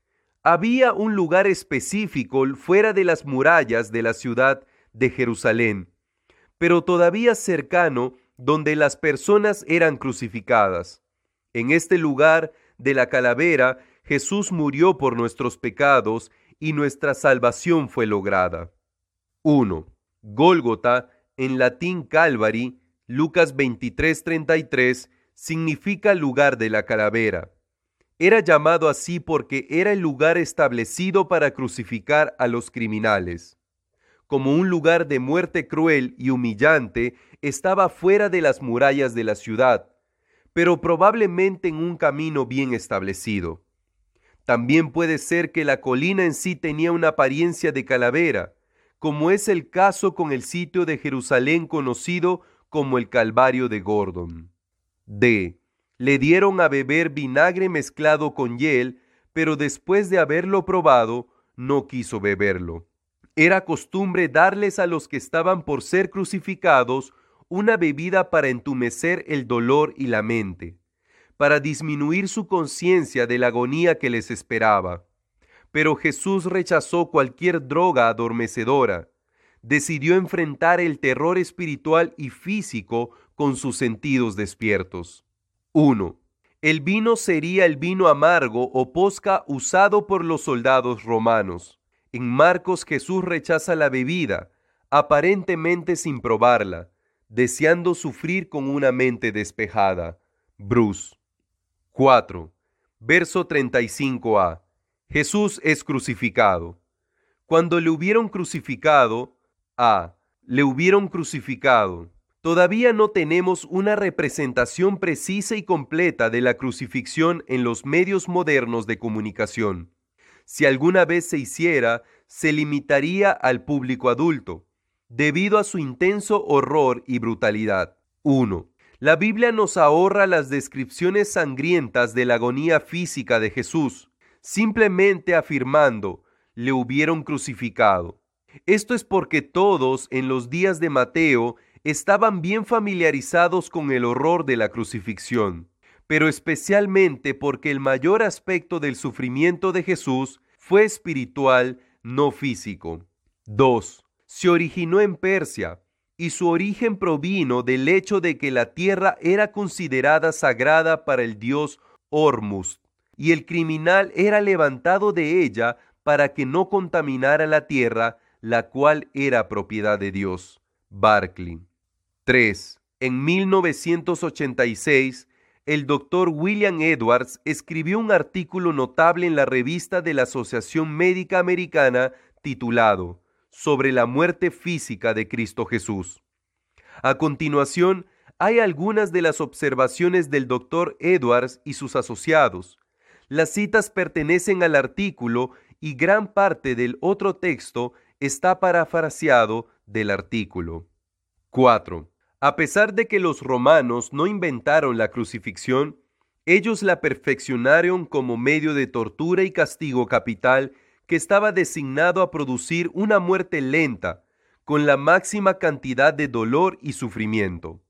Había un lugar específico fuera de las murallas de la ciudad de Jerusalén, pero todavía cercano, donde las personas eran crucificadas. En este lugar de la calavera, Jesús murió por nuestros pecados y nuestra salvación fue lograda. uno. Gólgota, en latín Calvary, Lucas veintitrés treinta y tres, significa lugar de la calavera. Era llamado así porque era el lugar establecido para crucificar a los criminales. Como un lugar de muerte cruel y humillante, estaba fuera de las murallas de la ciudad, pero probablemente en un camino bien establecido. También puede ser que la colina en sí tenía una apariencia de calavera, como es el caso con el sitio de Jerusalén conocido como el Calvario de Gordon. D. Le dieron a beber vinagre mezclado con hiel, pero después de haberlo probado, no quiso beberlo. Era costumbre darles a los que estaban por ser crucificados una bebida para entumecer el dolor y la mente, para disminuir su conciencia de la agonía que les esperaba. Pero Jesús rechazó cualquier droga adormecedora. Decidió enfrentar el terror espiritual y físico con sus sentidos despiertos. uno. El vino sería el vino amargo o posca usado por los soldados romanos. En Marcos, Jesús rechaza la bebida, aparentemente sin probarla, deseando sufrir con una mente despejada. Bruce. cuatro. Verso treinta y cinco a. Jesús es crucificado. Cuando le hubieron crucificado, a. Le hubieron crucificado. Todavía no tenemos una representación precisa y completa de la crucifixión en los medios modernos de comunicación. Si alguna vez se hiciera, se limitaría al público adulto, debido a su intenso horror y brutalidad. uno. La Biblia nos ahorra las descripciones sangrientas de la agonía física de Jesús, simplemente afirmando, le hubieron crucificado. Esto es porque todos en los días de Mateo estaban bien familiarizados con el horror de la crucifixión, pero especialmente porque el mayor aspecto del sufrimiento de Jesús fue espiritual, no físico. dos. Se originó en Persia, y su origen provino del hecho de que la tierra era considerada sagrada para el dios Hormuzd, y el criminal era levantado de ella para que no contaminara la tierra, la cual era propiedad de Dios. Barclay. tres. En mil novecientos ochenta y seis, el doctor William Edwards escribió un artículo notable en la revista de la Asociación Médica Americana titulado sobre la muerte física de Cristo Jesús. A continuación, hay algunas de las observaciones del doctor Edwards y sus asociados. Las citas pertenecen al artículo y gran parte del otro texto está parafraseado del artículo. cuatro. A pesar de que los romanos no inventaron la crucifixión, ellos la perfeccionaron como medio de tortura y castigo capital que estaba designado a producir una muerte lenta, con la máxima cantidad de dolor y sufrimiento.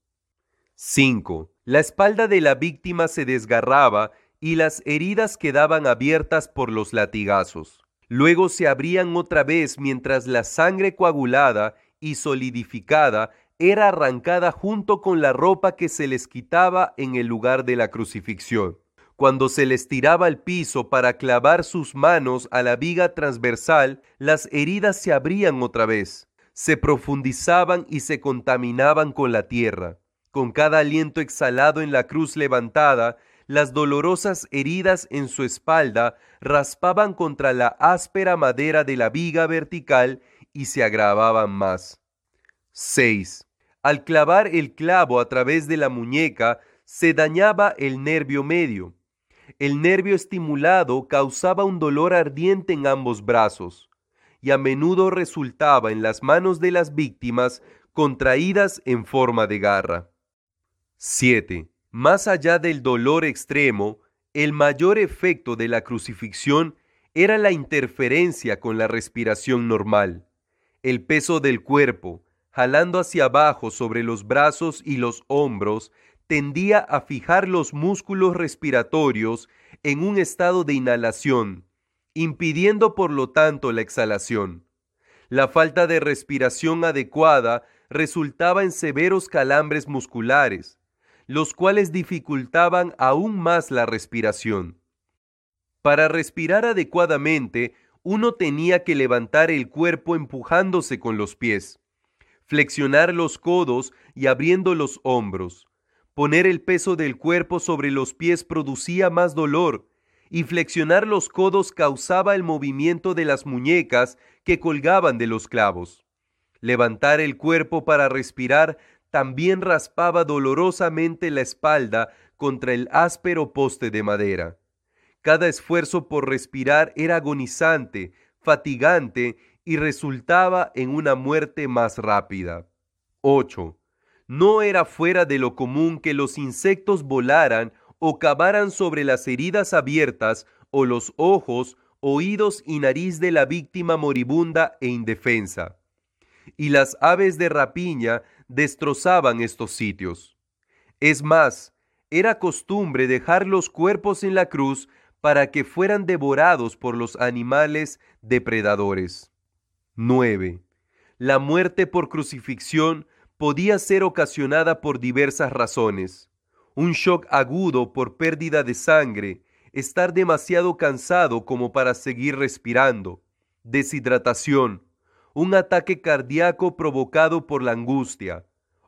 cinco. La espalda de la víctima se desgarraba y las heridas quedaban abiertas por los latigazos. Luego se abrían otra vez mientras la sangre coagulada y solidificada era arrancada junto con la ropa que se les quitaba en el lugar de la crucifixión. Cuando se les tiraba al piso para clavar sus manos a la viga transversal, las heridas se abrían otra vez, se profundizaban y se contaminaban con la tierra. Con cada aliento exhalado en la cruz levantada, las dolorosas heridas en su espalda raspaban contra la áspera madera de la viga vertical y se agravaban más. seis. Al clavar el clavo a través de la muñeca, se dañaba el nervio medio. El nervio estimulado causaba un dolor ardiente en ambos brazos, y a menudo resultaba en las manos de las víctimas contraídas en forma de garra. siete. Más allá del dolor extremo, el mayor efecto de la crucifixión era la interferencia con la respiración normal. El peso del cuerpo, jalando hacia abajo sobre los brazos y los hombros, tendía a fijar los músculos respiratorios en un estado de inhalación, impidiendo por lo tanto la exhalación. La falta de respiración adecuada resultaba en severos calambres musculares, los cuales dificultaban aún más la respiración. Para respirar adecuadamente, uno tenía que levantar el cuerpo empujándose con los pies, flexionar los codos y abriendo los hombros. Poner el peso del cuerpo sobre los pies producía más dolor, y flexionar los codos causaba el movimiento de las muñecas que colgaban de los clavos. Levantar el cuerpo para respirar también raspaba dolorosamente la espalda contra el áspero poste de madera. Cada esfuerzo por respirar era agonizante, fatigante y resultaba en una muerte más rápida. ocho. No era fuera de lo común que los insectos volaran o cavaran sobre las heridas abiertas o los ojos, oídos y nariz de la víctima moribunda e indefensa. Y las aves de rapiña destrozaban estos sitios. Es más, era costumbre dejar los cuerpos en la cruz para que fueran devorados por los animales depredadores. nueve. La muerte por crucifixión podía ser ocasionada por diversas razones. Un shock agudo por pérdida de sangre, estar demasiado cansado como para seguir respirando, deshidratación, un ataque cardíaco provocado por la angustia,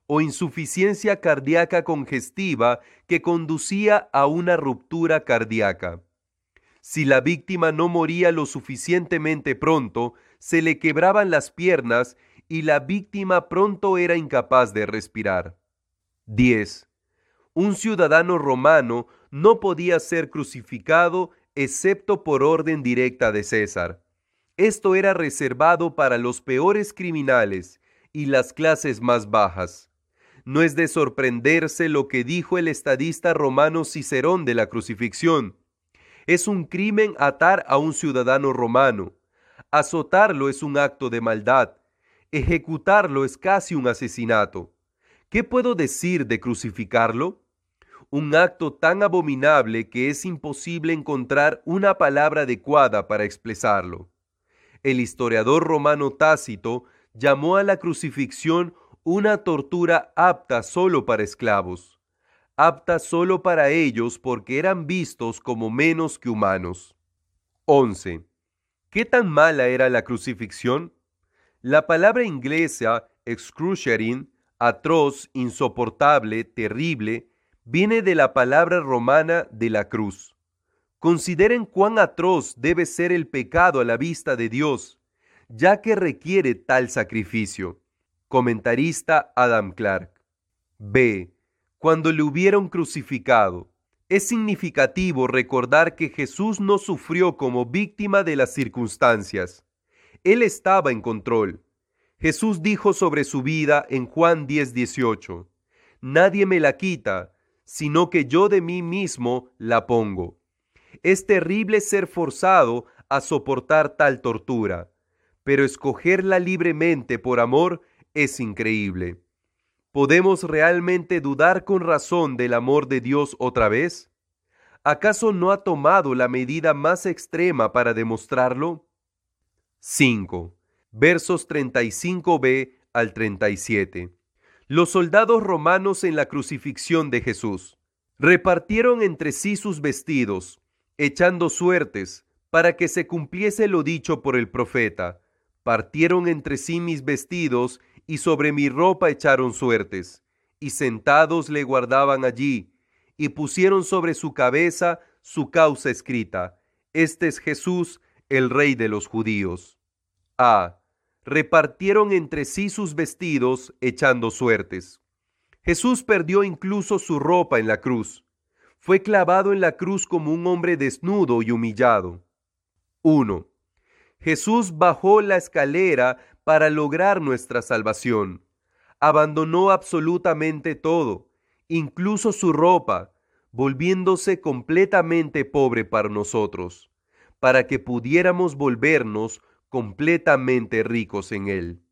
o insuficiencia cardíaca congestiva que conducía a una ruptura cardíaca. Si la víctima no moría lo suficientemente pronto, se le quebraban las piernas y la víctima pronto era incapaz de respirar. diez. Un ciudadano romano no podía ser crucificado excepto por orden directa de César. Esto era reservado para los peores criminales y las clases más bajas. No es de sorprenderse lo que dijo el estadista romano Cicerón de la crucifixión. Es un crimen atar a un ciudadano romano. Azotarlo es un acto de maldad. Ejecutarlo es casi un asesinato. ¿Qué puedo decir de crucificarlo? Un acto tan abominable que es imposible encontrar una palabra adecuada para expresarlo. El historiador romano Tácito llamó a la crucifixión una tortura apta solo para esclavos, apta solo para ellos porque eran vistos como menos que humanos. once. ¿Qué tan mala era la crucifixión? La palabra inglesa excruciating, atroz, insoportable, terrible, viene de la palabra romana de la cruz. Consideren cuán atroz debe ser el pecado a la vista de Dios, ya que requiere tal sacrificio. Comentarista Adam Clarke. B. Cuando le hubieron crucificado. Es significativo recordar que Jesús no sufrió como víctima de las circunstancias. Él estaba en control. Jesús dijo sobre su vida en Juan diez dieciocho, «Nadie me la quita, sino que yo de mí mismo la pongo». Es terrible ser forzado a soportar tal tortura, pero escogerla libremente por amor es increíble. ¿Podemos realmente dudar con razón del amor de Dios otra vez? ¿Acaso no ha tomado la medida más extrema para demostrarlo? cinco. Versos treinta y cinco b al treinta y siete. Los soldados romanos en la crucifixión de Jesús repartieron entre sí sus vestidos, echando suertes, para que se cumpliese lo dicho por el profeta. Partieron entre sí mis vestidos, y sobre mi ropa echaron suertes, y sentados le guardaban allí, y pusieron sobre su cabeza su causa escrita: Este es Jesús, el Rey de los judíos. A. Repartieron entre sí sus vestidos, echando suertes. Jesús perdió incluso su ropa en la cruz. Fue clavado en la cruz como un hombre desnudo y humillado. uno. Jesús bajó la escalera para lograr nuestra salvación. Abandonó absolutamente todo, incluso su ropa, volviéndose completamente pobre para nosotros, para que pudiéramos volvernos completamente ricos en Él.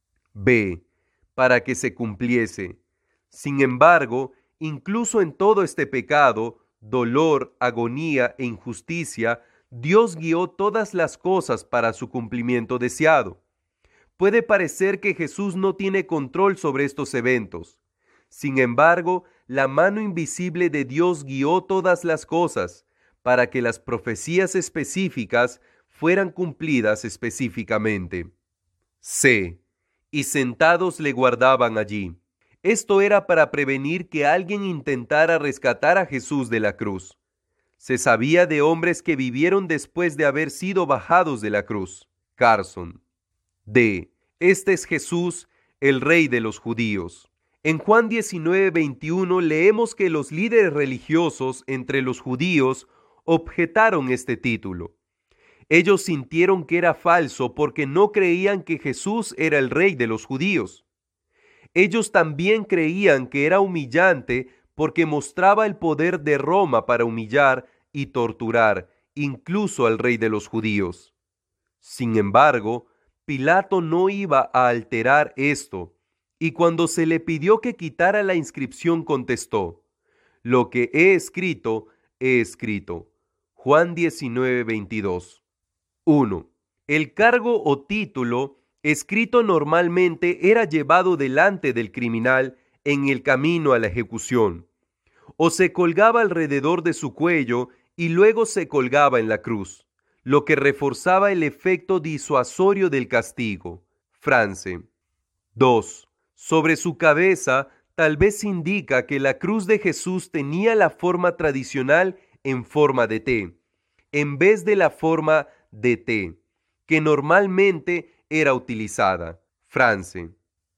B. Para que se cumpliese. Sin embargo, incluso en todo este pecado, dolor, agonía e injusticia, Dios guió todas las cosas para su cumplimiento deseado. Puede parecer que Jesús no tiene control sobre estos eventos. Sin embargo, la mano invisible de Dios guió todas las cosas para que las profecías específicas fueran cumplidas específicamente. C. Y sentados le guardaban allí. Esto era para prevenir que alguien intentara rescatar a Jesús de la cruz. Se sabía de hombres que vivieron después de haber sido bajados de la cruz. Carson. D. Este es Jesús, el Rey de los judíos. En Juan diecinueve veintiuno leemos que los líderes religiosos entre los judíos objetaron este título. Ellos sintieron que era falso porque no creían que Jesús era el Rey de los judíos. Ellos también creían que era humillante porque mostraba el poder de Roma para humillar y torturar incluso al Rey de los judíos. Sin embargo, Pilato no iba a alterar esto, y cuando se le pidió que quitara la inscripción contestó: «Lo que he escrito, he escrito». Juan diecinueve veintidós. uno. El cargo o título escrito normalmente era llevado delante del criminal en el camino a la ejecución, o se colgaba alrededor de su cuello y luego se colgaba en la cruz, lo que reforzaba el efecto disuasorio del castigo. France. dos. Sobre su cabeza tal vez indica que la cruz de Jesús tenía la forma tradicional en forma de T, en vez de la forma de T, que normalmente era utilizada. France.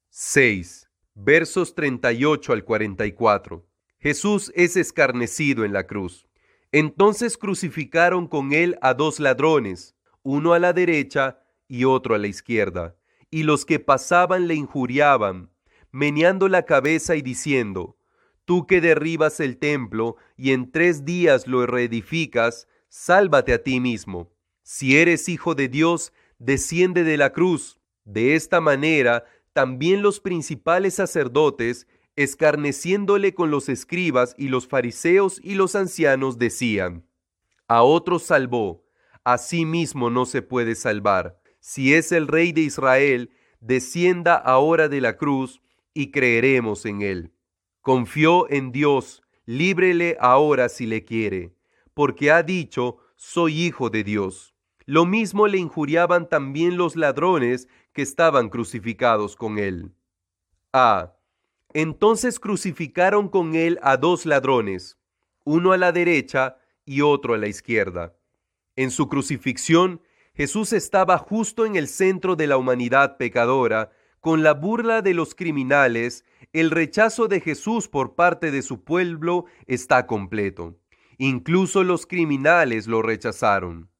seis. Versos treinta y ocho al cuarenta y cuatro. Jesús es escarnecido en la cruz. Entonces crucificaron con él a dos ladrones, uno a la derecha y otro a la izquierda. Y los que pasaban le injuriaban, meneando la cabeza y diciendo: Tú que derribas el templo y en tres días lo reedificas, sálvate a ti mismo. Si eres hijo de Dios, desciende de la cruz. De esta manera, también los principales sacerdotes, escarneciéndole con los escribas y los fariseos y los ancianos, decían: A otros salvó, a sí mismo no se puede salvar. Si es el Rey de Israel, descienda ahora de la cruz y creeremos en él. Confió en Dios, líbrele ahora si le quiere, porque ha dicho: soy hijo de Dios. Lo mismo le injuriaban también los ladrones que estaban crucificados con él. A. Entonces crucificaron con él a dos ladrones, uno a la derecha y otro a la izquierda. En su crucifixión, Jesús estaba justo en el centro de la humanidad pecadora, con la burla de los criminales. El rechazo de Jesús por parte de su pueblo está completo. Incluso los criminales lo rechazaron.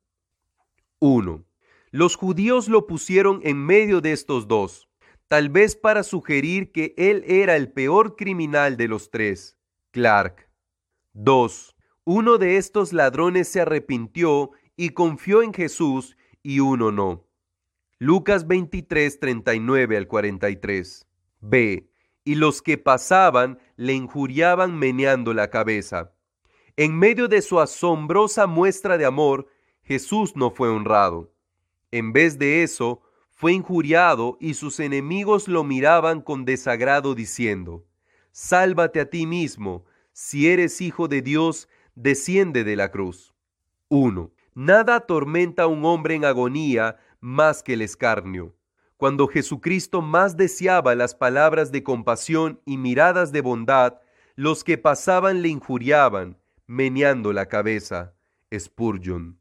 uno. Los judíos lo pusieron en medio de estos dos, tal vez para sugerir que él era el peor criminal de los tres. Clark. dos. Uno de estos ladrones se arrepintió y confió en Jesús y uno no. Lucas veintitrés, treinta y nueve al cuarenta y tres. B. Y los que pasaban le injuriaban meneando la cabeza. En medio de su asombrosa muestra de amor, Jesús no fue honrado. En vez de eso, fue injuriado y sus enemigos lo miraban con desagrado diciendo: Sálvate a ti mismo, si eres hijo de Dios, desciende de la cruz. uno. Nada atormenta a un hombre en agonía más que el escarnio. Cuando Jesucristo más deseaba las palabras de compasión y miradas de bondad, los que pasaban le injuriaban, meneando la cabeza. Spurgeon.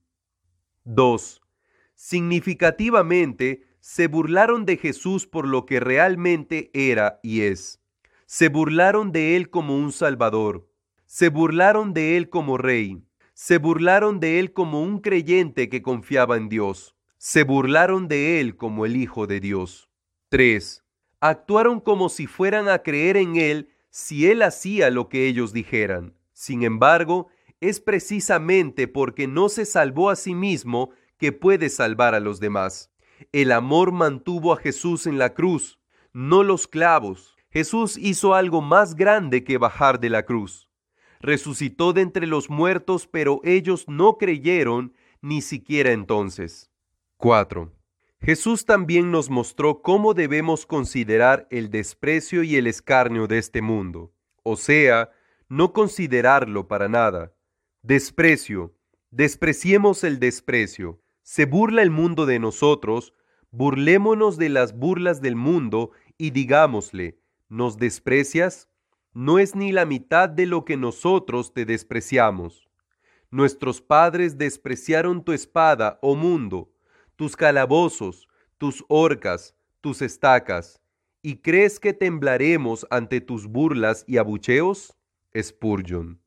dos. Significativamente, se burlaron de Jesús por lo que realmente era y es. Se burlaron de él como un Salvador. Se burlaron de él como Rey. Se burlaron de él como un creyente que confiaba en Dios. Se burlaron de él como el Hijo de Dios. tres. Actuaron como si fueran a creer en él si él hacía lo que ellos dijeran. Sin embargo, es precisamente porque no se salvó a sí mismo que puede salvar a los demás. El amor mantuvo a Jesús en la cruz, no los clavos. Jesús hizo algo más grande que bajar de la cruz. Resucitó de entre los muertos, pero ellos no creyeron ni siquiera entonces. cuatro. Jesús también nos mostró cómo debemos considerar el desprecio y el escarnio de este mundo, o sea, no considerarlo para nada. Desprecio. Despreciemos el desprecio. Se burla el mundo de nosotros, burlémonos de las burlas del mundo y digámosle: ¿nos desprecias? No es ni la mitad de lo que nosotros te despreciamos. Nuestros padres despreciaron tu espada, oh mundo, tus calabozos, tus horcas, tus estacas. ¿Y crees que temblaremos ante tus burlas y abucheos? Spurgeon.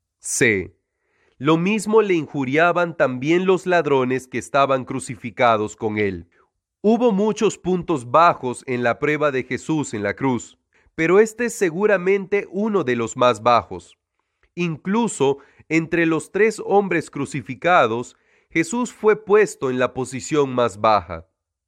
C. Lo mismo le injuriaban también los ladrones que estaban crucificados con él. Hubo muchos puntos bajos en la prueba de Jesús en la cruz, pero este es seguramente uno de los más bajos. Incluso entre los tres hombres crucificados, Jesús fue puesto en la posición más baja.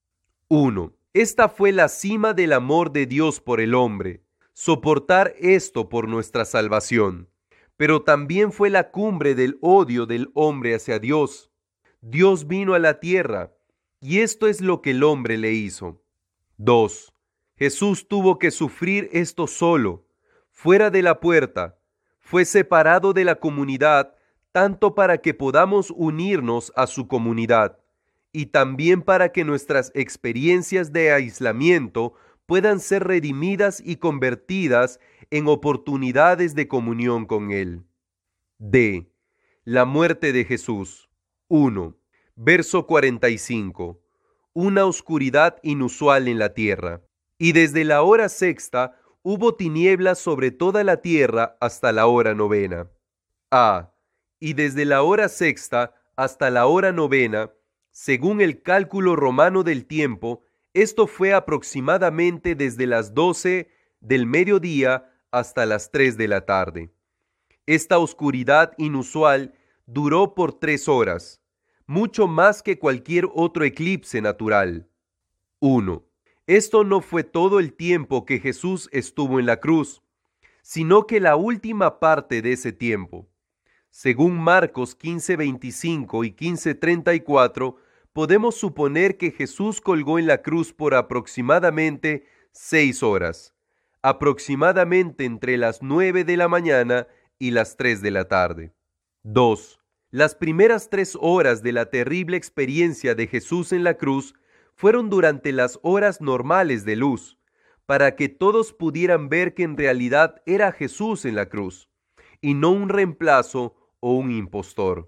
uno. Esta fue la cima del amor de Dios por el hombre, soportar esto por nuestra salvación. Pero también fue la cumbre del odio del hombre hacia Dios. Dios vino a la tierra, y esto es lo que el hombre le hizo. dos. Jesús tuvo que sufrir esto solo, fuera de la puerta. Fue separado de la comunidad, tanto para que podamos unirnos a su comunidad, y también para que nuestras experiencias de aislamiento puedan ser redimidas y convertidas en oportunidades de comunión con Él. D. La muerte de Jesús. uno. Verso cuarenta y cinco. Una oscuridad inusual en la tierra. Y desde la hora sexta hubo tinieblas sobre toda la tierra hasta la hora novena. A. Y desde la hora sexta hasta la hora novena, según el cálculo romano del tiempo, esto fue aproximadamente desde las doce del mediodía hasta las tres de la tarde. Esta oscuridad inusual duró por tres horas, mucho más que cualquier otro eclipse natural. uno. Esto no fue todo el tiempo que Jesús estuvo en la cruz, sino que la última parte de ese tiempo. Según Marcos quince veinticinco y quince treinta y cuatro, podemos suponer que Jesús colgó en la cruz por aproximadamente seis horas, aproximadamente entre las nueve de la mañana y las tres de la tarde. dos. Las primeras tres horas de la terrible experiencia de Jesús en la cruz fueron durante las horas normales de luz, para que todos pudieran ver que en realidad era Jesús en la cruz, y no un reemplazo o un impostor.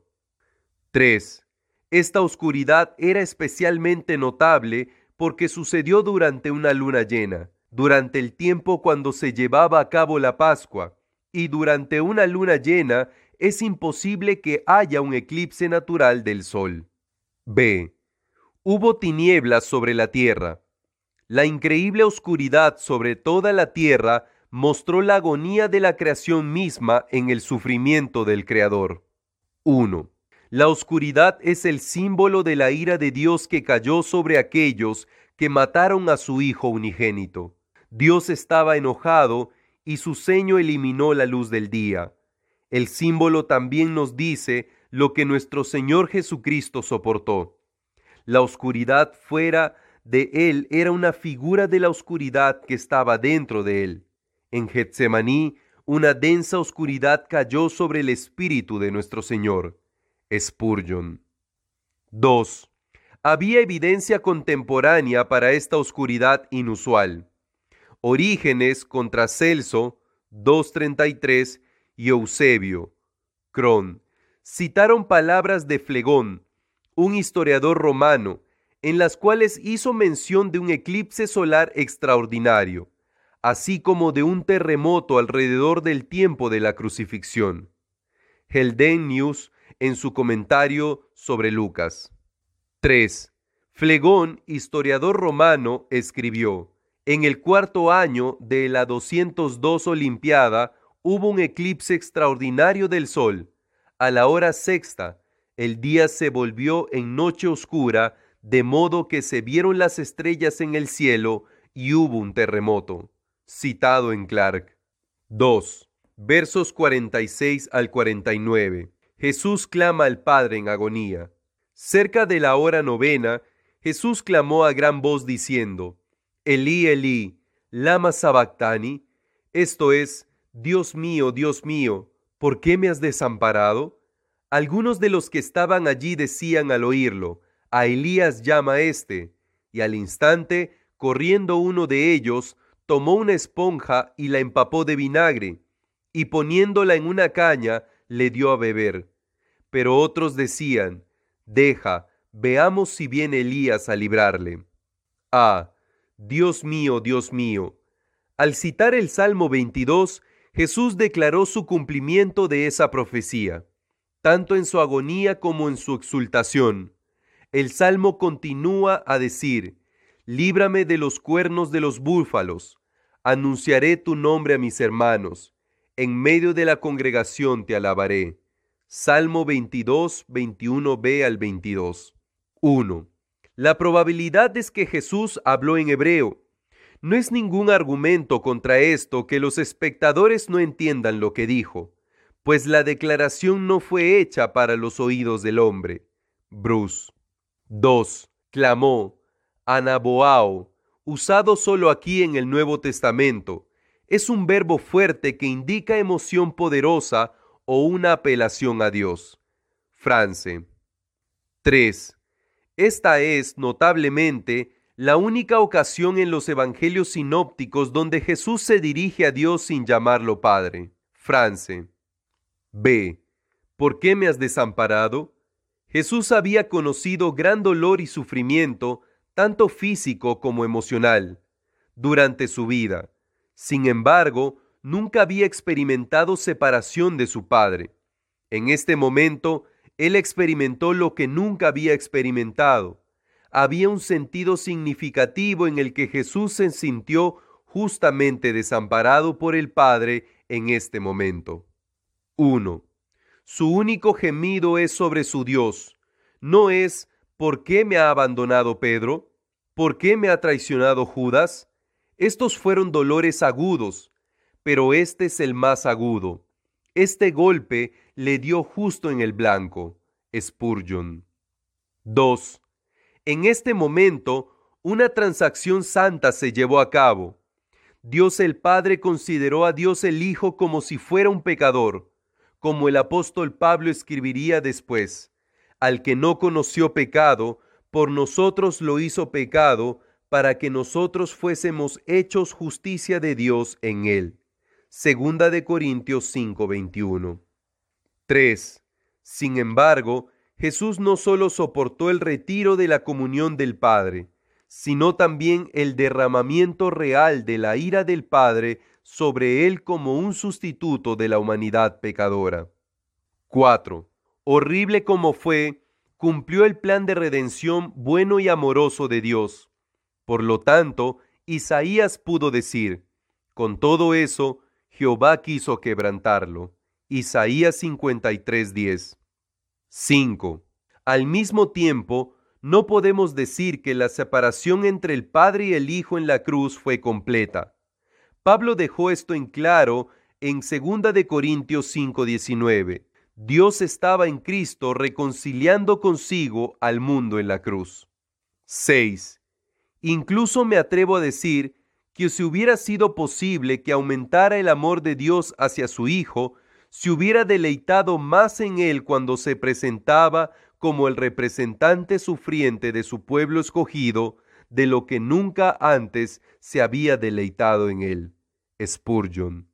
tres. Esta oscuridad era especialmente notable porque sucedió durante una luna llena, durante el tiempo cuando se llevaba a cabo la Pascua, y durante una luna llena es imposible que haya un eclipse natural del sol. B. Hubo tinieblas sobre la tierra. La increíble oscuridad sobre toda la tierra mostró la agonía de la creación misma en el sufrimiento del Creador. uno. La oscuridad es el símbolo de la ira de Dios que cayó sobre aquellos que mataron a su Hijo unigénito. Dios estaba enojado y su ceño eliminó la luz del día. El símbolo también nos dice lo que nuestro Señor Jesucristo soportó. La oscuridad fuera de Él era una figura de la oscuridad que estaba dentro de Él. En Getsemaní, una densa oscuridad cayó sobre el espíritu de nuestro Señor. Spurgeon. dos. Había evidencia contemporánea para esta oscuridad inusual. Orígenes contra Celso, dos treinta y tres, y Eusebio, Cron, citaron palabras de Flegón, un historiador romano, en las cuales hizo mención de un eclipse solar extraordinario, así como de un terremoto alrededor del tiempo de la crucifixión. Heldenius en su comentario sobre Lucas. tres. Flegón, historiador romano, escribió: en el cuarto año de la doscientos dos Olimpiada hubo un eclipse extraordinario del sol. A la hora sexta, el día se volvió en noche oscura, de modo que se vieron las estrellas en el cielo y hubo un terremoto. Citado en Clark. dos. Versos cuarenta y seis al cuarenta y nueve. Jesús clama al Padre en agonía. Cerca de la hora novena, Jesús clamó a gran voz diciendo: Elí, Elí, lama sabactani, esto es, Dios mío, Dios mío, ¿por qué me has desamparado? Algunos de los que estaban allí decían al oírlo: a Elías llama éste. Y al instante, corriendo uno de ellos, tomó una esponja y la empapó de vinagre, y poniéndola en una caña, le dio a beber. Pero otros decían: deja, veamos si viene Elías a librarle. Ah, Dios mío, Dios mío. Al citar el Salmo veintidós, Jesús declaró su cumplimiento de esa profecía, tanto en su agonía como en su exultación. El Salmo continúa a decir: líbrame de los cuernos de los búfalos, anunciaré tu nombre a mis hermanos, en medio de la congregación te alabaré. Salmo veintidós, veintiuno b al veintidós. uno. La probabilidad es que Jesús habló en hebreo. No es ningún argumento contra esto que los espectadores no entiendan lo que dijo, pues la declaración no fue hecha para los oídos del hombre. Bruce. dos. Clamó, anaboao, usado solo aquí en el Nuevo Testamento. Es un verbo fuerte que indica emoción poderosa o una apelación a Dios. France. tres. Esta es, notablemente, la única ocasión en los evangelios sinópticos donde Jesús se dirige a Dios sin llamarlo Padre. France. B. ¿Por qué me has desamparado? Jesús había conocido gran dolor y sufrimiento, tanto físico como emocional, durante su vida. Sin embargo, nunca había experimentado separación de su Padre. En este momento, él experimentó lo que nunca había experimentado. Había un sentido significativo en el que Jesús se sintió justamente desamparado por el Padre en este momento. uno. Su único gemido es sobre su Dios. No es ¿por qué me ha abandonado Pedro? ¿Por qué me ha traicionado Judas? Estos fueron dolores agudos, pero este es el más agudo. Este golpe le dio justo en el blanco. Spurgeon. dos. En este momento, una transacción santa se llevó a cabo. Dios el Padre consideró a Dios el Hijo como si fuera un pecador, como el apóstol Pablo escribiría después: al que no conoció pecado, por nosotros lo hizo pecado, para que nosotros fuésemos hechos justicia de Dios en él. Segunda de Corintios cinco veintiuno. tres. Sin embargo, Jesús no solo soportó el retiro de la comunión del Padre, sino también el derramamiento real de la ira del Padre sobre él como un sustituto de la humanidad pecadora. cuatro. Horrible como fue, cumplió el plan de redención bueno y amoroso de Dios. Por lo tanto, Isaías pudo decir: con todo eso, Jehová quiso quebrantarlo. Isaías cincuenta y tres diez. cinco. Al mismo tiempo, no podemos decir que la separación entre el Padre y el Hijo en la cruz fue completa. Pablo dejó esto en claro en segunda de Corintios cinco diecinueve. Dios estaba en Cristo reconciliando consigo al mundo en la cruz. seis. Incluso me atrevo a decir que si hubiera sido posible que aumentara el amor de Dios hacia su Hijo, se hubiera deleitado más en él cuando se presentaba como el representante sufriente de su pueblo escogido, de lo que nunca antes se había deleitado en él. Spurgeon.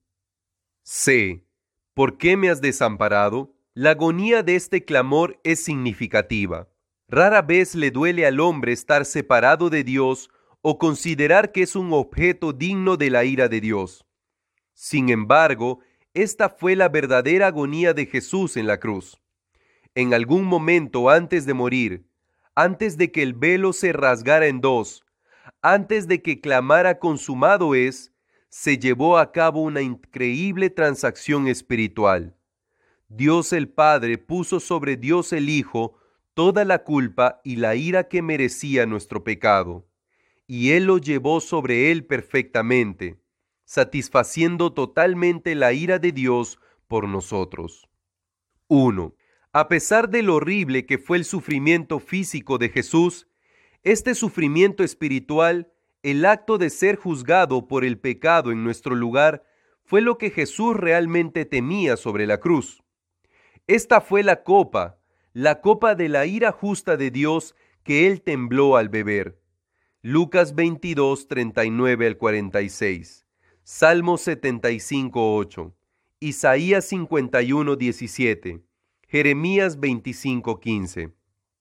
C. ¿Por qué me has desamparado? La agonía de este clamor es significativa. Rara vez le duele al hombre estar separado de Dios o considerar que es un objeto digno de la ira de Dios. Sin embargo, esta fue la verdadera agonía de Jesús en la cruz. En algún momento antes de morir, antes de que el velo se rasgara en dos, antes de que clamara consumado es, se llevó a cabo una increíble transacción espiritual. Dios el Padre puso sobre Dios el Hijo toda la culpa y la ira que merecía nuestro pecado, y Él lo llevó sobre Él perfectamente, satisfaciendo totalmente la ira de Dios por nosotros. uno. A pesar de lo horrible que fue el sufrimiento físico de Jesús, este sufrimiento espiritual, el acto de ser juzgado por el pecado en nuestro lugar, fue lo que Jesús realmente temía sobre la cruz. Esta fue la copa, la copa de la ira justa de Dios que él tembló al beber. Lucas veintidós, treinta y nueve al cuarenta y seis, Salmo setenta y cinco, ocho, Isaías cincuenta y uno, diecisiete, Jeremías veinticinco, quince.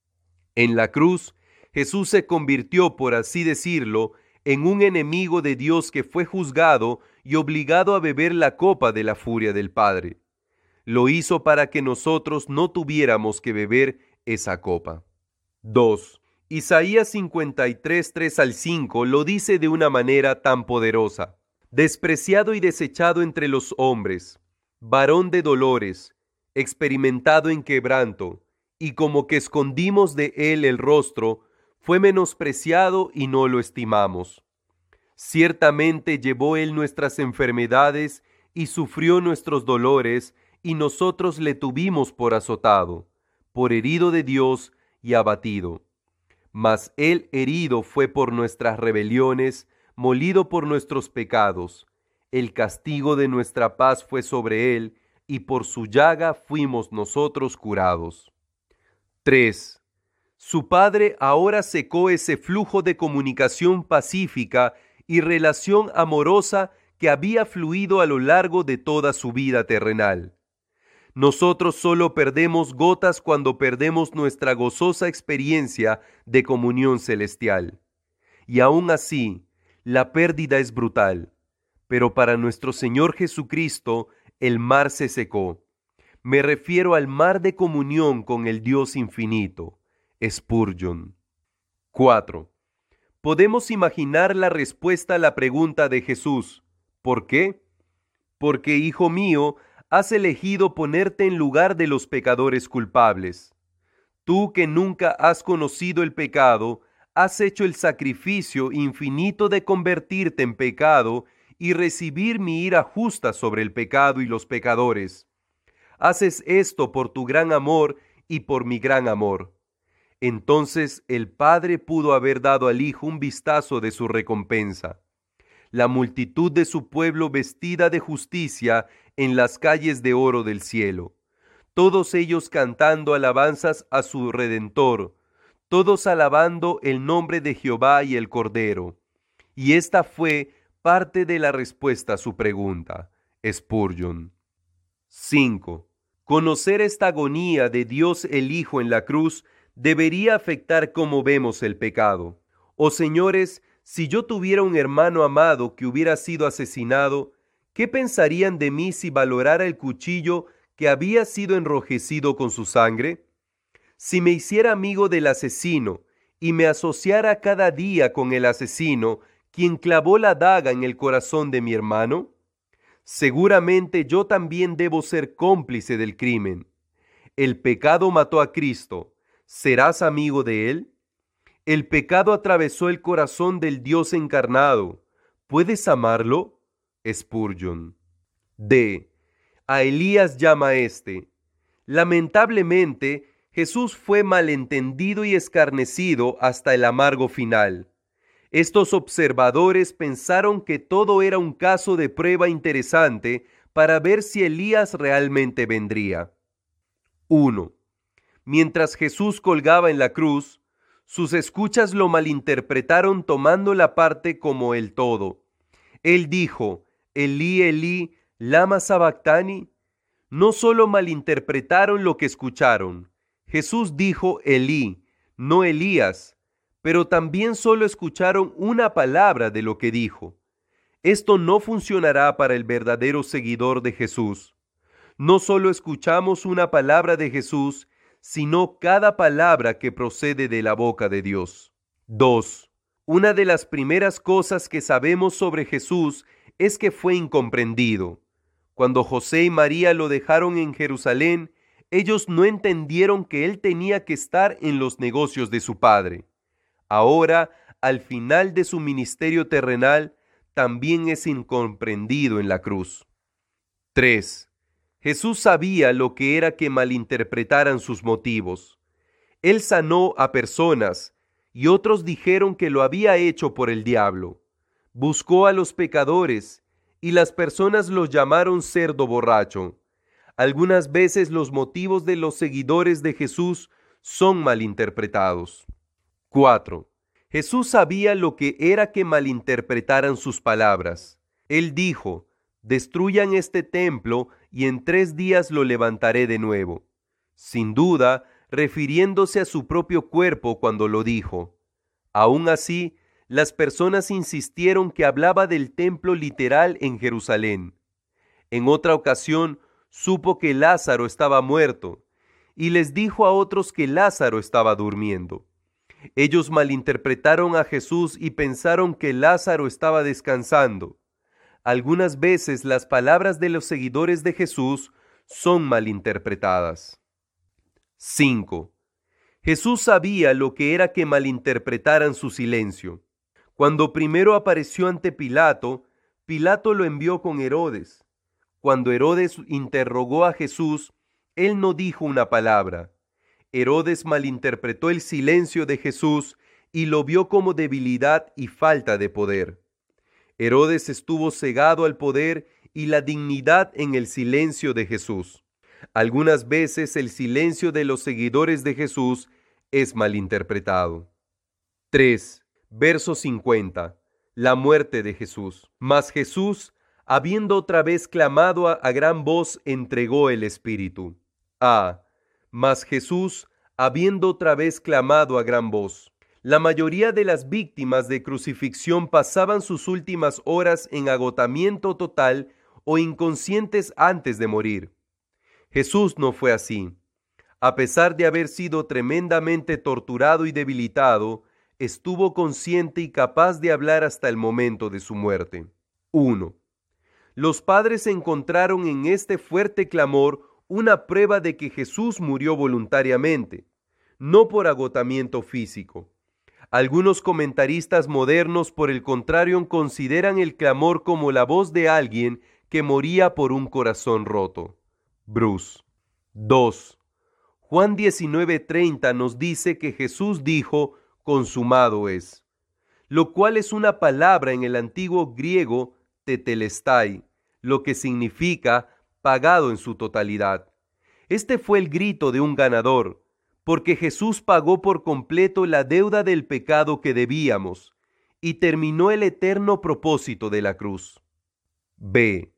En la cruz, Jesús se convirtió, por así decirlo, en un enemigo de Dios que fue juzgado y obligado a beber la copa de la furia del Padre. Lo hizo para que nosotros no tuviéramos que beber esa copa. dos. Isaías cincuenta y tres, tres al cinco lo dice de una manera tan poderosa. Despreciado y desechado entre los hombres, varón de dolores, experimentado en quebranto, y como que escondimos de él el rostro, fue menospreciado y no lo estimamos. Ciertamente llevó él nuestras enfermedades y sufrió nuestros dolores, y nosotros le tuvimos por azotado, por herido de Dios y abatido. Mas él herido fue por nuestras rebeliones, molido por nuestros pecados. El castigo de nuestra paz fue sobre él, y por su llaga fuimos nosotros curados. tres. Su padre ahora secó ese flujo de comunicación pacífica y relación amorosa que había fluido a lo largo de toda su vida terrenal. Nosotros solo perdemos gotas cuando perdemos nuestra gozosa experiencia de comunión celestial. Y aún así, la pérdida es brutal. Pero para nuestro Señor Jesucristo, el mar se secó. Me refiero al mar de comunión con el Dios infinito. Spurgeon. cuatro. Podemos imaginar la respuesta a la pregunta de Jesús. ¿Por qué? Porque, hijo mío, has elegido ponerte en lugar de los pecadores culpables. Tú que nunca has conocido el pecado, has hecho el sacrificio infinito de convertirte en pecado y recibir mi ira justa sobre el pecado y los pecadores. Haces esto por tu gran amor y por mi gran amor. Entonces el Padre pudo haber dado al Hijo un vistazo de su recompensa. La multitud de su pueblo vestida de justicia en las calles de oro del cielo, todos ellos cantando alabanzas a su Redentor, todos alabando el nombre de Jehová y el Cordero. Y esta fue parte de la respuesta a su pregunta. Spurgeon. cinco. Conocer esta agonía de Dios el Hijo en la cruz debería afectar cómo vemos el pecado. Oh señores, si yo tuviera un hermano amado que hubiera sido asesinado, ¿qué pensarían de mí si valorara el cuchillo que había sido enrojecido con su sangre? Si me hiciera amigo del asesino y me asociara cada día con el asesino, quien clavó la daga en el corazón de mi hermano, seguramente yo también debo ser cómplice del crimen. El pecado mató a Cristo. ¿Serás amigo de él? El pecado atravesó el corazón del Dios encarnado. ¿Puedes amarlo? Spurgeon. D. A Elías llama este. Lamentablemente, Jesús fue malentendido y escarnecido hasta el amargo final. Estos observadores pensaron que todo era un caso de prueba interesante para ver si Elías realmente vendría. uno. Mientras Jesús colgaba en la cruz, sus escuchas lo malinterpretaron tomando la parte como el todo. Él dijo, Elí, Elí, lama sabactani. No solo malinterpretaron lo que escucharon. Jesús dijo Elí, no Elías, pero también solo escucharon una palabra de lo que dijo. Esto no funcionará para el verdadero seguidor de Jesús. No solo escuchamos una palabra de Jesús, sino cada palabra que procede de la boca de Dios. dos. Una de las primeras cosas que sabemos sobre Jesús es que fue incomprendido. Cuando José y María lo dejaron en Jerusalén, ellos no entendieron que él tenía que estar en los negocios de su padre. Ahora, al final de su ministerio terrenal, también es incomprendido en la cruz. tres. Jesús sabía lo que era que malinterpretaran sus motivos. Él sanó a personas y otros dijeron que lo había hecho por el diablo. Buscó a los pecadores y las personas los llamaron cerdo borracho. Algunas veces los motivos de los seguidores de Jesús son malinterpretados. cuatro. Jesús sabía lo que era que malinterpretaran sus palabras. Él dijo, destruyan este templo y en tres días lo levantaré de nuevo. Sin duda, refiriéndose a su propio cuerpo cuando lo dijo. Aún así, las personas insistieron que hablaba del templo literal en Jerusalén. En otra ocasión, supo que Lázaro estaba muerto y les dijo a otros que Lázaro estaba durmiendo. Ellos malinterpretaron a Jesús y pensaron que Lázaro estaba descansando. Algunas veces las palabras de los seguidores de Jesús son malinterpretadas. cinco. Jesús sabía lo que era que malinterpretaran su silencio. Cuando primero apareció ante Pilato, Pilato lo envió con Herodes. Cuando Herodes interrogó a Jesús, él no dijo una palabra. Herodes malinterpretó el silencio de Jesús y lo vio como debilidad y falta de poder. Herodes estuvo cegado al poder y la dignidad en el silencio de Jesús. Algunas veces el silencio de los seguidores de Jesús es malinterpretado. tres. Verso cincuenta. La muerte de Jesús. Mas Jesús, habiendo otra vez clamado a, a gran voz, entregó el Espíritu. A. Mas Jesús, habiendo otra vez clamado a gran voz. La mayoría de las víctimas de crucifixión pasaban sus últimas horas en agotamiento total o inconscientes antes de morir. Jesús no fue así. A pesar de haber sido tremendamente torturado y debilitado, estuvo consciente y capaz de hablar hasta el momento de su muerte. uno. Los padres encontraron en este fuerte clamor una prueba de que Jesús murió voluntariamente, no por agotamiento físico. Algunos comentaristas modernos, por el contrario, consideran el clamor como la voz de alguien que moría por un corazón roto. Bruce. dos. Juan diecinueve treinta nos dice que Jesús dijo: consumado es, lo cual es una palabra en el antiguo griego tetelestai, lo que significa pagado en su totalidad. Este fue el grito de un ganador, porque Jesús pagó por completo la deuda del pecado que debíamos y terminó el eterno propósito de la cruz. B.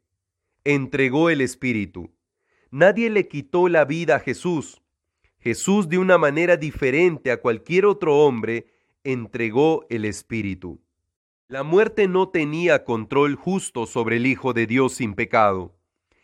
Entregó el Espíritu. Nadie le quitó la vida a Jesús. Jesús, de una manera diferente a cualquier otro hombre, entregó el Espíritu. La muerte no tenía control justo sobre el Hijo de Dios sin pecado.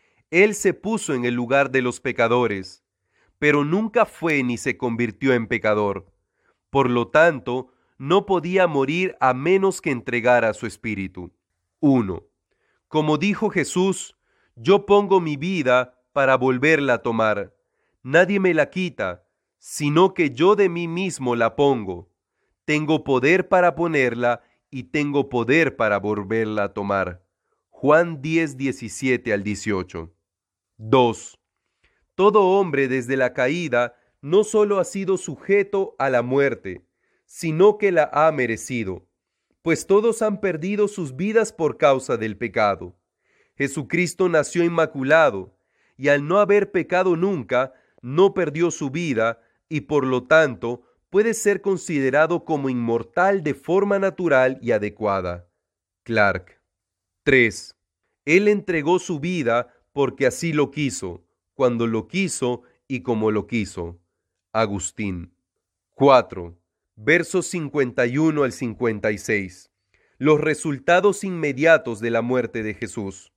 Él se puso en el lugar de los pecadores, pero nunca fue ni se convirtió en pecador. Por lo tanto, no podía morir a menos que entregara su Espíritu. uno. Como dijo Jesús: yo pongo mi vida para volverla a tomar. Nadie me la quita, sino que yo de mí mismo la pongo. Tengo poder para ponerla y tengo poder para volverla a tomar. Juan diez, diecisiete al dieciocho. dos. Todo hombre desde la caída no solo ha sido sujeto a la muerte, sino que la ha merecido, pues todos han perdido sus vidas por causa del pecado. Jesucristo nació inmaculado, y al no haber pecado nunca, no perdió su vida y por lo tanto puede ser considerado como inmortal de forma natural y adecuada. Clark. tres. Él entregó su vida porque así lo quiso, cuando lo quiso y como lo quiso. Agustín. cuatro. Versos cincuenta y uno al cincuenta y seis. Los resultados inmediatos de la muerte de Jesús.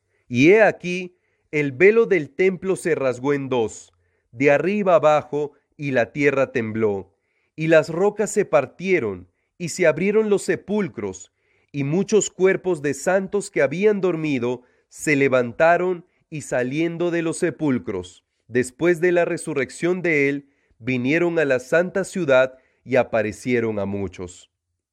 Y he aquí, el velo del templo se rasgó en dos, de arriba abajo, y la tierra tembló, y las rocas se partieron, y se abrieron los sepulcros, y muchos cuerpos de santos que habían dormido se levantaron, y saliendo de los sepulcros, después de la resurrección de él, vinieron a la santa ciudad y aparecieron a muchos.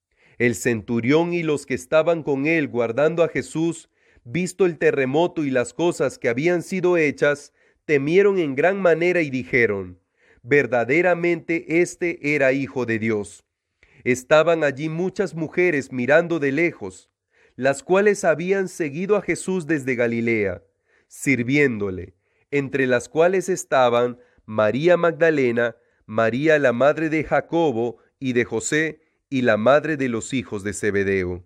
El centurión y los que estaban con él guardando a Jesús, visto el terremoto y las cosas que habían sido hechas, temieron en gran manera y dijeron: verdaderamente este era Hijo de Dios. Estaban allí muchas mujeres mirando de lejos, las cuales habían seguido a Jesús desde Galilea, sirviéndole, entre las cuales estaban María Magdalena, María la madre de Jacobo y de José, y la madre de los hijos de Zebedeo.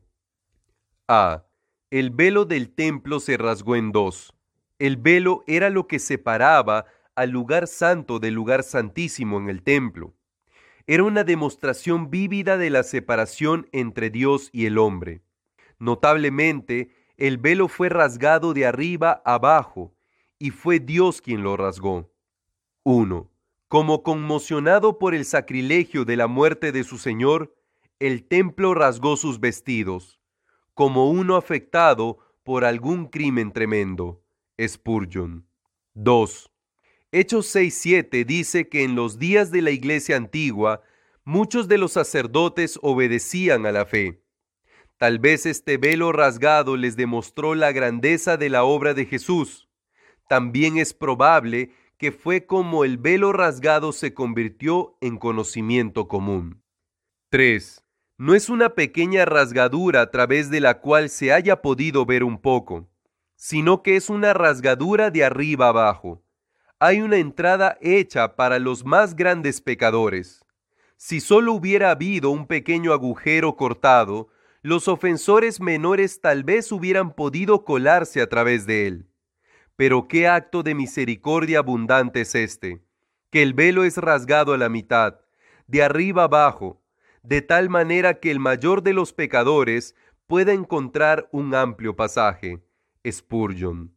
A. El velo del templo se rasgó en dos. El velo era lo que separaba al lugar santo del lugar santísimo en el templo. Era una demostración vívida de la separación entre Dios y el hombre. Notablemente, el velo fue rasgado de arriba abajo, y fue Dios quien lo rasgó. uno. Como conmocionado por el sacrilegio de la muerte de su Señor, el templo rasgó sus vestidos, como uno afectado por algún crimen tremendo. Spurgeon. dos. Hechos seis siete dice que en los días de la iglesia antigua, muchos de los sacerdotes obedecían a la fe. Tal vez este velo rasgado les demostró la grandeza de la obra de Jesús. También es probable que fue como el velo rasgado se convirtió en conocimiento común. tres. No es una pequeña rasgadura a través de la cual se haya podido ver un poco, sino que es una rasgadura de arriba abajo. Hay una entrada hecha para los más grandes pecadores. Si solo hubiera habido un pequeño agujero cortado, los ofensores menores tal vez hubieran podido colarse a través de él. Pero qué acto de misericordia abundante es este, que el velo es rasgado a la mitad, de arriba abajo, de tal manera que el mayor de los pecadores pueda encontrar un amplio pasaje. Spurgeon.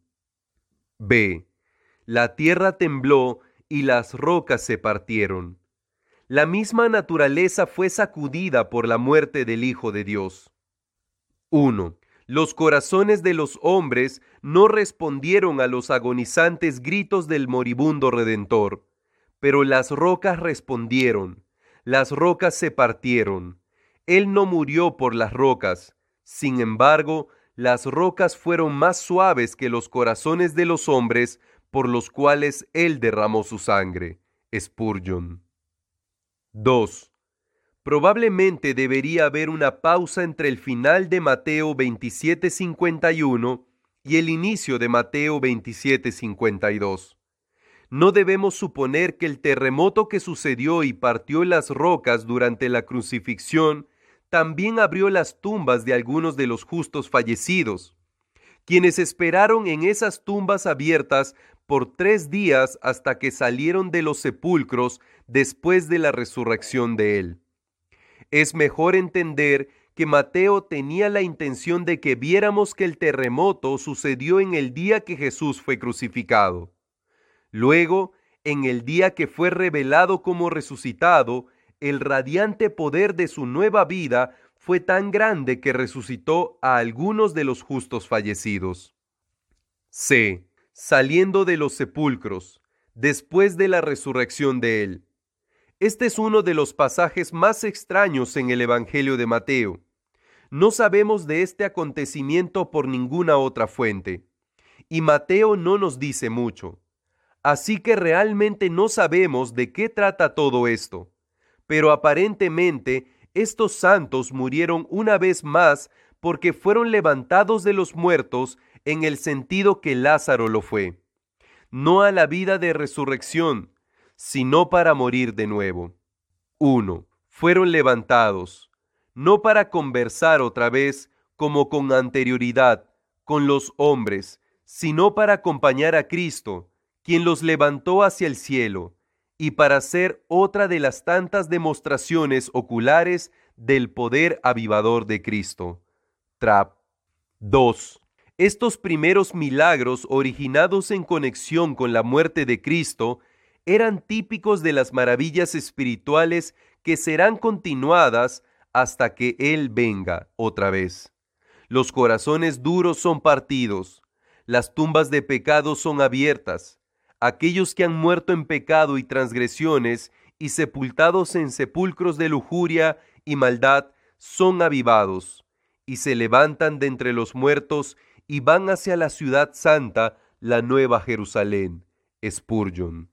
B. La tierra tembló y las rocas se partieron. La misma naturaleza fue sacudida por la muerte del Hijo de Dios. uno. Los corazones de los hombres no respondieron a los agonizantes gritos del moribundo Redentor, pero las rocas respondieron, las rocas se partieron. Él no murió por las rocas, sin embargo, las rocas fueron más suaves que los corazones de los hombres por los cuales Él derramó su sangre. Spurgeon. dos. Probablemente debería haber una pausa entre el final de Mateo veintisiete cincuenta y uno y el inicio de Mateo veintisiete cincuenta y dos. No debemos suponer que el terremoto que sucedió y partió las rocas durante la crucifixión también abrió las tumbas de algunos de los justos fallecidos, quienes esperaron en esas tumbas abiertas por tres días hasta que salieron de los sepulcros después de la resurrección de él. Es mejor entender que Mateo tenía la intención de que viéramos que el terremoto sucedió en el día que Jesús fue crucificado. Luego, en el día que fue revelado como resucitado, el radiante poder de su nueva vida fue tan grande que resucitó a algunos de los justos fallecidos. C. Saliendo de los sepulcros, después de la resurrección de él. Este es uno de los pasajes más extraños en el Evangelio de Mateo. No sabemos de este acontecimiento por ninguna otra fuente, y Mateo no nos dice mucho. Así que realmente no sabemos de qué trata todo esto. Pero aparentemente estos santos murieron una vez más porque fueron levantados de los muertos en el sentido que Lázaro lo fue. No a la vida de resurrección, sino para morir de nuevo. uno. Fueron levantados, no para conversar otra vez como con anterioridad con los hombres, sino para acompañar a Cristo, quien los levantó hacia el cielo, y para hacer otra de las tantas demostraciones oculares del poder avivador de Cristo. Trapp. dos. Estos primeros milagros originados en conexión con la muerte de Cristo eran típicos de las maravillas espirituales que serán continuadas hasta que Él venga otra vez. Los corazones duros son partidos, las tumbas de pecado son abiertas, aquellos que han muerto en pecado y transgresiones y sepultados en sepulcros de lujuria y maldad son avivados, y se levantan de entre los muertos y van hacia la ciudad santa, la nueva Jerusalén. Spurgeon.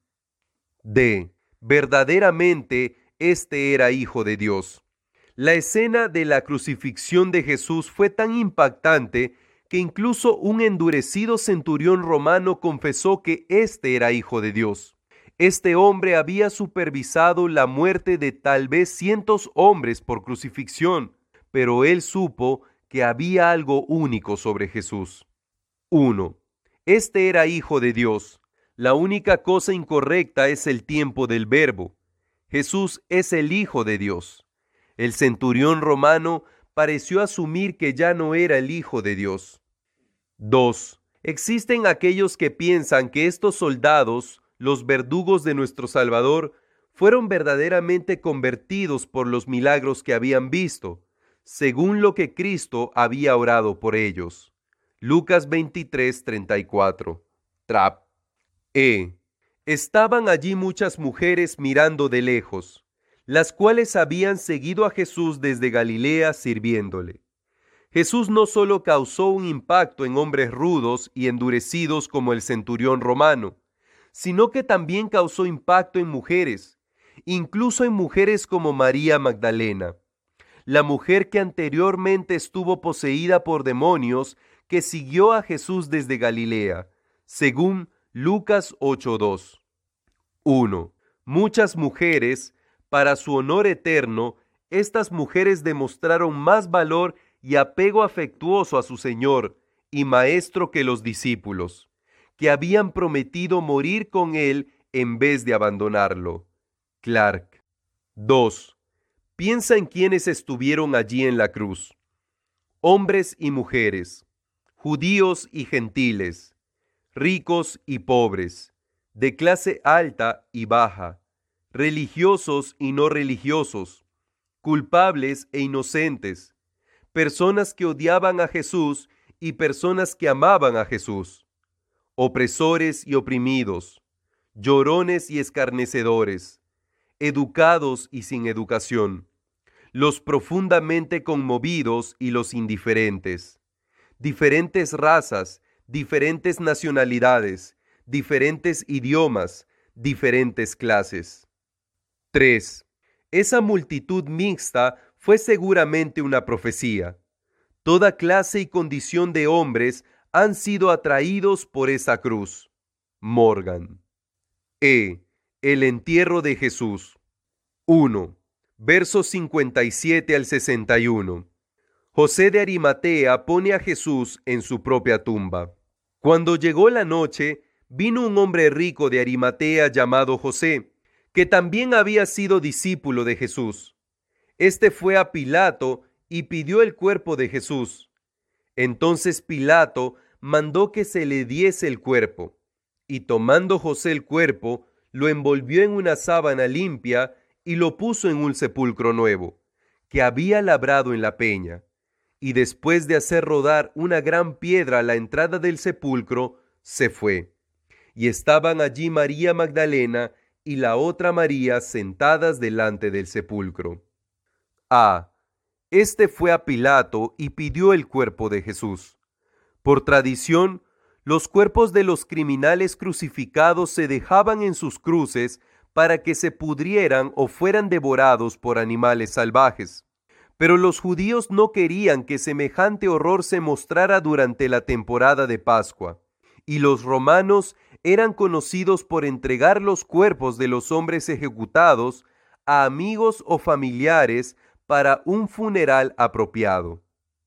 D. Verdaderamente este era Hijo de Dios. La escena de la crucifixión de Jesús fue tan impactante que incluso un endurecido centurión romano confesó que este era Hijo de Dios. Este hombre había supervisado la muerte de tal vez cientos hombres por crucifixión, pero él supo que había algo único sobre Jesús. uno. Este era Hijo de Dios. La única cosa incorrecta es el tiempo del verbo. Jesús es el Hijo de Dios. El centurión romano pareció asumir que ya no era el Hijo de Dios. dos. Existen aquellos que piensan que estos soldados, los verdugos de nuestro Salvador, fueron verdaderamente convertidos por los milagros que habían visto, según lo que Cristo había orado por ellos. Lucas veintitrés, treinta y cuatro. Trapp. E. Estaban allí muchas mujeres mirando de lejos, las cuales habían seguido a Jesús desde Galilea sirviéndole. Jesús no solo causó un impacto en hombres rudos y endurecidos como el centurión romano, sino que también causó impacto en mujeres, incluso en mujeres como María Magdalena, la mujer que anteriormente estuvo poseída por demonios que siguió a Jesús desde Galilea, según Lucas ocho dos. uno. Muchas mujeres Para su honor eterno, estas mujeres demostraron más valor y apego afectuoso a su Señor y Maestro que los discípulos, que habían prometido morir con Él en vez de abandonarlo. Clark. dos. Piensa en quienes estuvieron allí en la cruz. Hombres y mujeres, judíos y gentiles, ricos y pobres, de clase alta y baja, religiosos y no religiosos, culpables e inocentes, personas que odiaban a Jesús y personas que amaban a Jesús, opresores y oprimidos, llorones y escarnecedores, educados y sin educación, los profundamente conmovidos y los indiferentes, diferentes razas, diferentes nacionalidades, diferentes idiomas, diferentes clases. tres. Esa multitud mixta fue seguramente una profecía. Toda clase y condición de hombres han sido atraídos por esa cruz. Morgan. E. El entierro de Jesús. uno. Versos cincuenta y siete al sesenta y uno. José de Arimatea pone a Jesús en su propia tumba. Cuando llegó la noche, vino un hombre rico de Arimatea llamado José, que también había sido discípulo de Jesús. Este fue a Pilato y pidió el cuerpo de Jesús. Entonces Pilato mandó que se le diese el cuerpo, y tomando José el cuerpo, lo envolvió en una sábana limpia y lo puso en un sepulcro nuevo, que había labrado en la peña. Y después de hacer rodar una gran piedra a la entrada del sepulcro, se fue. Y estaban allí María Magdalena y la otra María sentadas delante del sepulcro. A. Este fue a Pilato y pidió el cuerpo de Jesús. Por tradición, los cuerpos de los criminales crucificados se dejaban en sus cruces para que se pudrieran o fueran devorados por animales salvajes. Pero los judíos no querían que semejante horror se mostrara durante la temporada de Pascua, y los romanos eran conocidos por entregar los cuerpos de los hombres ejecutados a amigos o familiares para un funeral apropiado.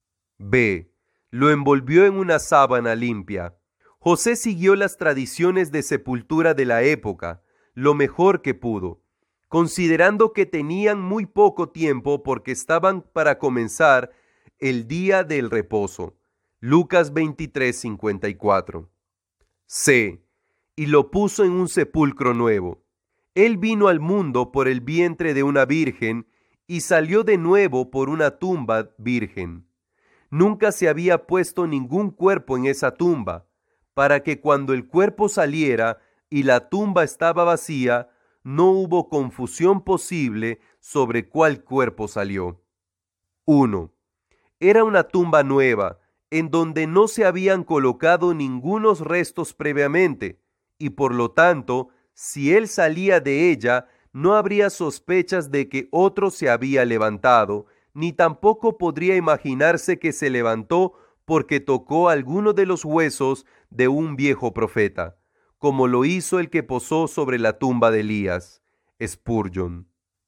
B. Lo envolvió en una sábana limpia. José siguió las tradiciones de sepultura de la época, lo mejor que pudo, considerando que tenían muy poco tiempo porque estaban para comenzar el día del reposo. Lucas veintitrés, cincuenta y cuatro. C. Y lo puso en un sepulcro nuevo. Él vino al mundo por el vientre de una virgen y salió de nuevo por una tumba virgen. Nunca se había puesto ningún cuerpo en esa tumba, para que cuando el cuerpo saliera y la tumba estaba vacía, no hubo confusión posible sobre cuál cuerpo salió. uno. Era una tumba nueva, en donde no se habían colocado ningunos restos previamente, y por lo tanto, si él salía de ella, no habría sospechas de que otro se había levantado, ni tampoco podría imaginarse que se levantó porque tocó alguno de los huesos de un viejo profeta, como lo hizo el que posó sobre la tumba de Elías, Spurgeon.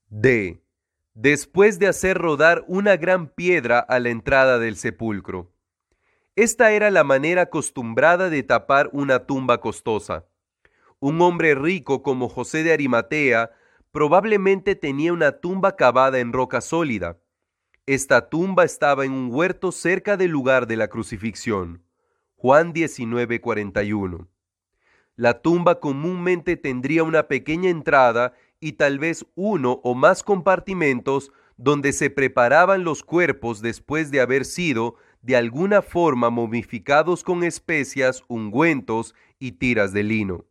D. Después de hacer rodar una gran piedra a la entrada del sepulcro. Esta era la manera acostumbrada de tapar una tumba costosa. Un hombre rico como José de Arimatea probablemente tenía una tumba cavada en roca sólida. Esta tumba estaba en un huerto cerca del lugar de la crucifixión. Juan diecinueve, cuarenta y uno. La tumba comúnmente tendría una pequeña entrada y tal vez uno o más compartimentos donde se preparaban los cuerpos después de haber sido de alguna forma momificados con especias, ungüentos y tiras de lino.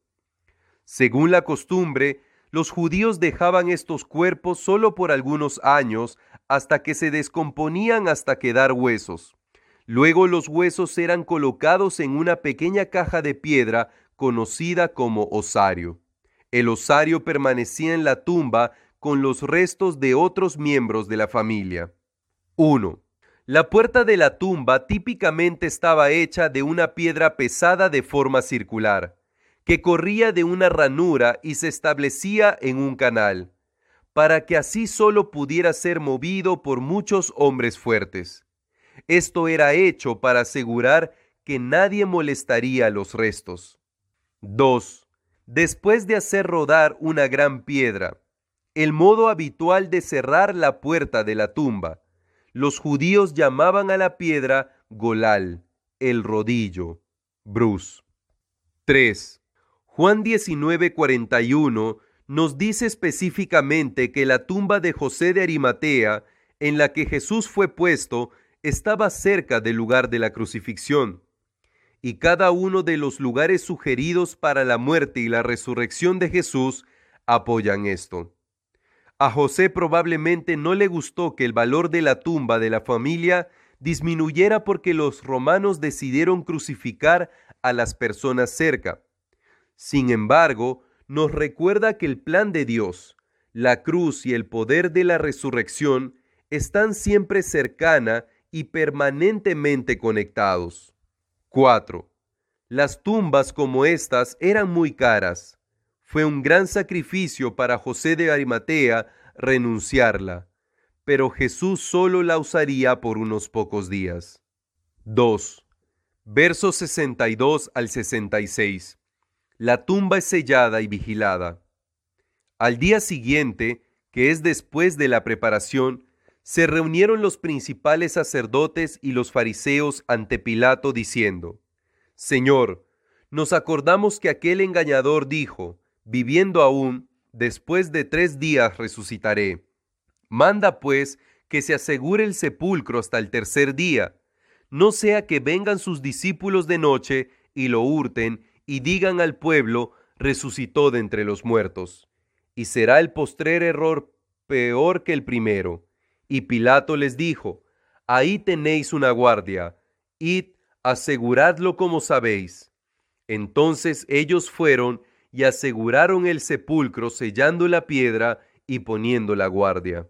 Según la costumbre, los judíos dejaban estos cuerpos solo por algunos años hasta que se descomponían hasta quedar huesos. Luego los huesos eran colocados en una pequeña caja de piedra conocida como osario. El osario permanecía en la tumba con los restos de otros miembros de la familia. uno. La puerta de la tumba típicamente estaba hecha de una piedra pesada de forma circular, que corría de una ranura y se establecía en un canal. para que así solo pudiera ser movido por muchos hombres fuertes. Esto era hecho para asegurar que nadie molestaría a los restos. dos. Después de hacer rodar una gran piedra, el modo habitual de cerrar la puerta de la tumba, los judíos llamaban a la piedra Golal, el rodillo, Brus. tres. Juan diecinueve cuarenta y uno nos dice específicamente que la tumba de José de Arimatea, en la que Jesús fue puesto, estaba cerca del lugar de la crucifixión. Y cada uno de los lugares sugeridos para la muerte y la resurrección de Jesús apoyan esto. A José probablemente no le gustó que el valor de la tumba de la familia disminuyera porque los romanos decidieron crucificar a las personas cerca. Sin embargo, nos recuerda que el plan de Dios, la cruz y el poder de la resurrección están siempre cercana y permanentemente conectados. cuatro. Las tumbas como estas eran muy caras. Fue un gran sacrificio para José de Arimatea renunciarla, pero Jesús solo la usaría por unos pocos días. dos. Versos sesenta y dos al sesenta y seis. La tumba es sellada y vigilada. Al día siguiente, que es después de la preparación, se reunieron los principales sacerdotes y los fariseos ante Pilato diciendo: Señor, nos acordamos que aquel engañador dijo, viviendo aún, después de tres días resucitaré. Manda pues que se asegure el sepulcro hasta el tercer día, no sea que vengan sus discípulos de noche y lo hurten y digan al pueblo, resucitó de entre los muertos. Y será el postrer error peor que el primero. Y Pilato les dijo: ahí tenéis una guardia, id, aseguradlo como sabéis. Entonces ellos fueron y aseguraron el sepulcro sellando la piedra y poniendo la guardia.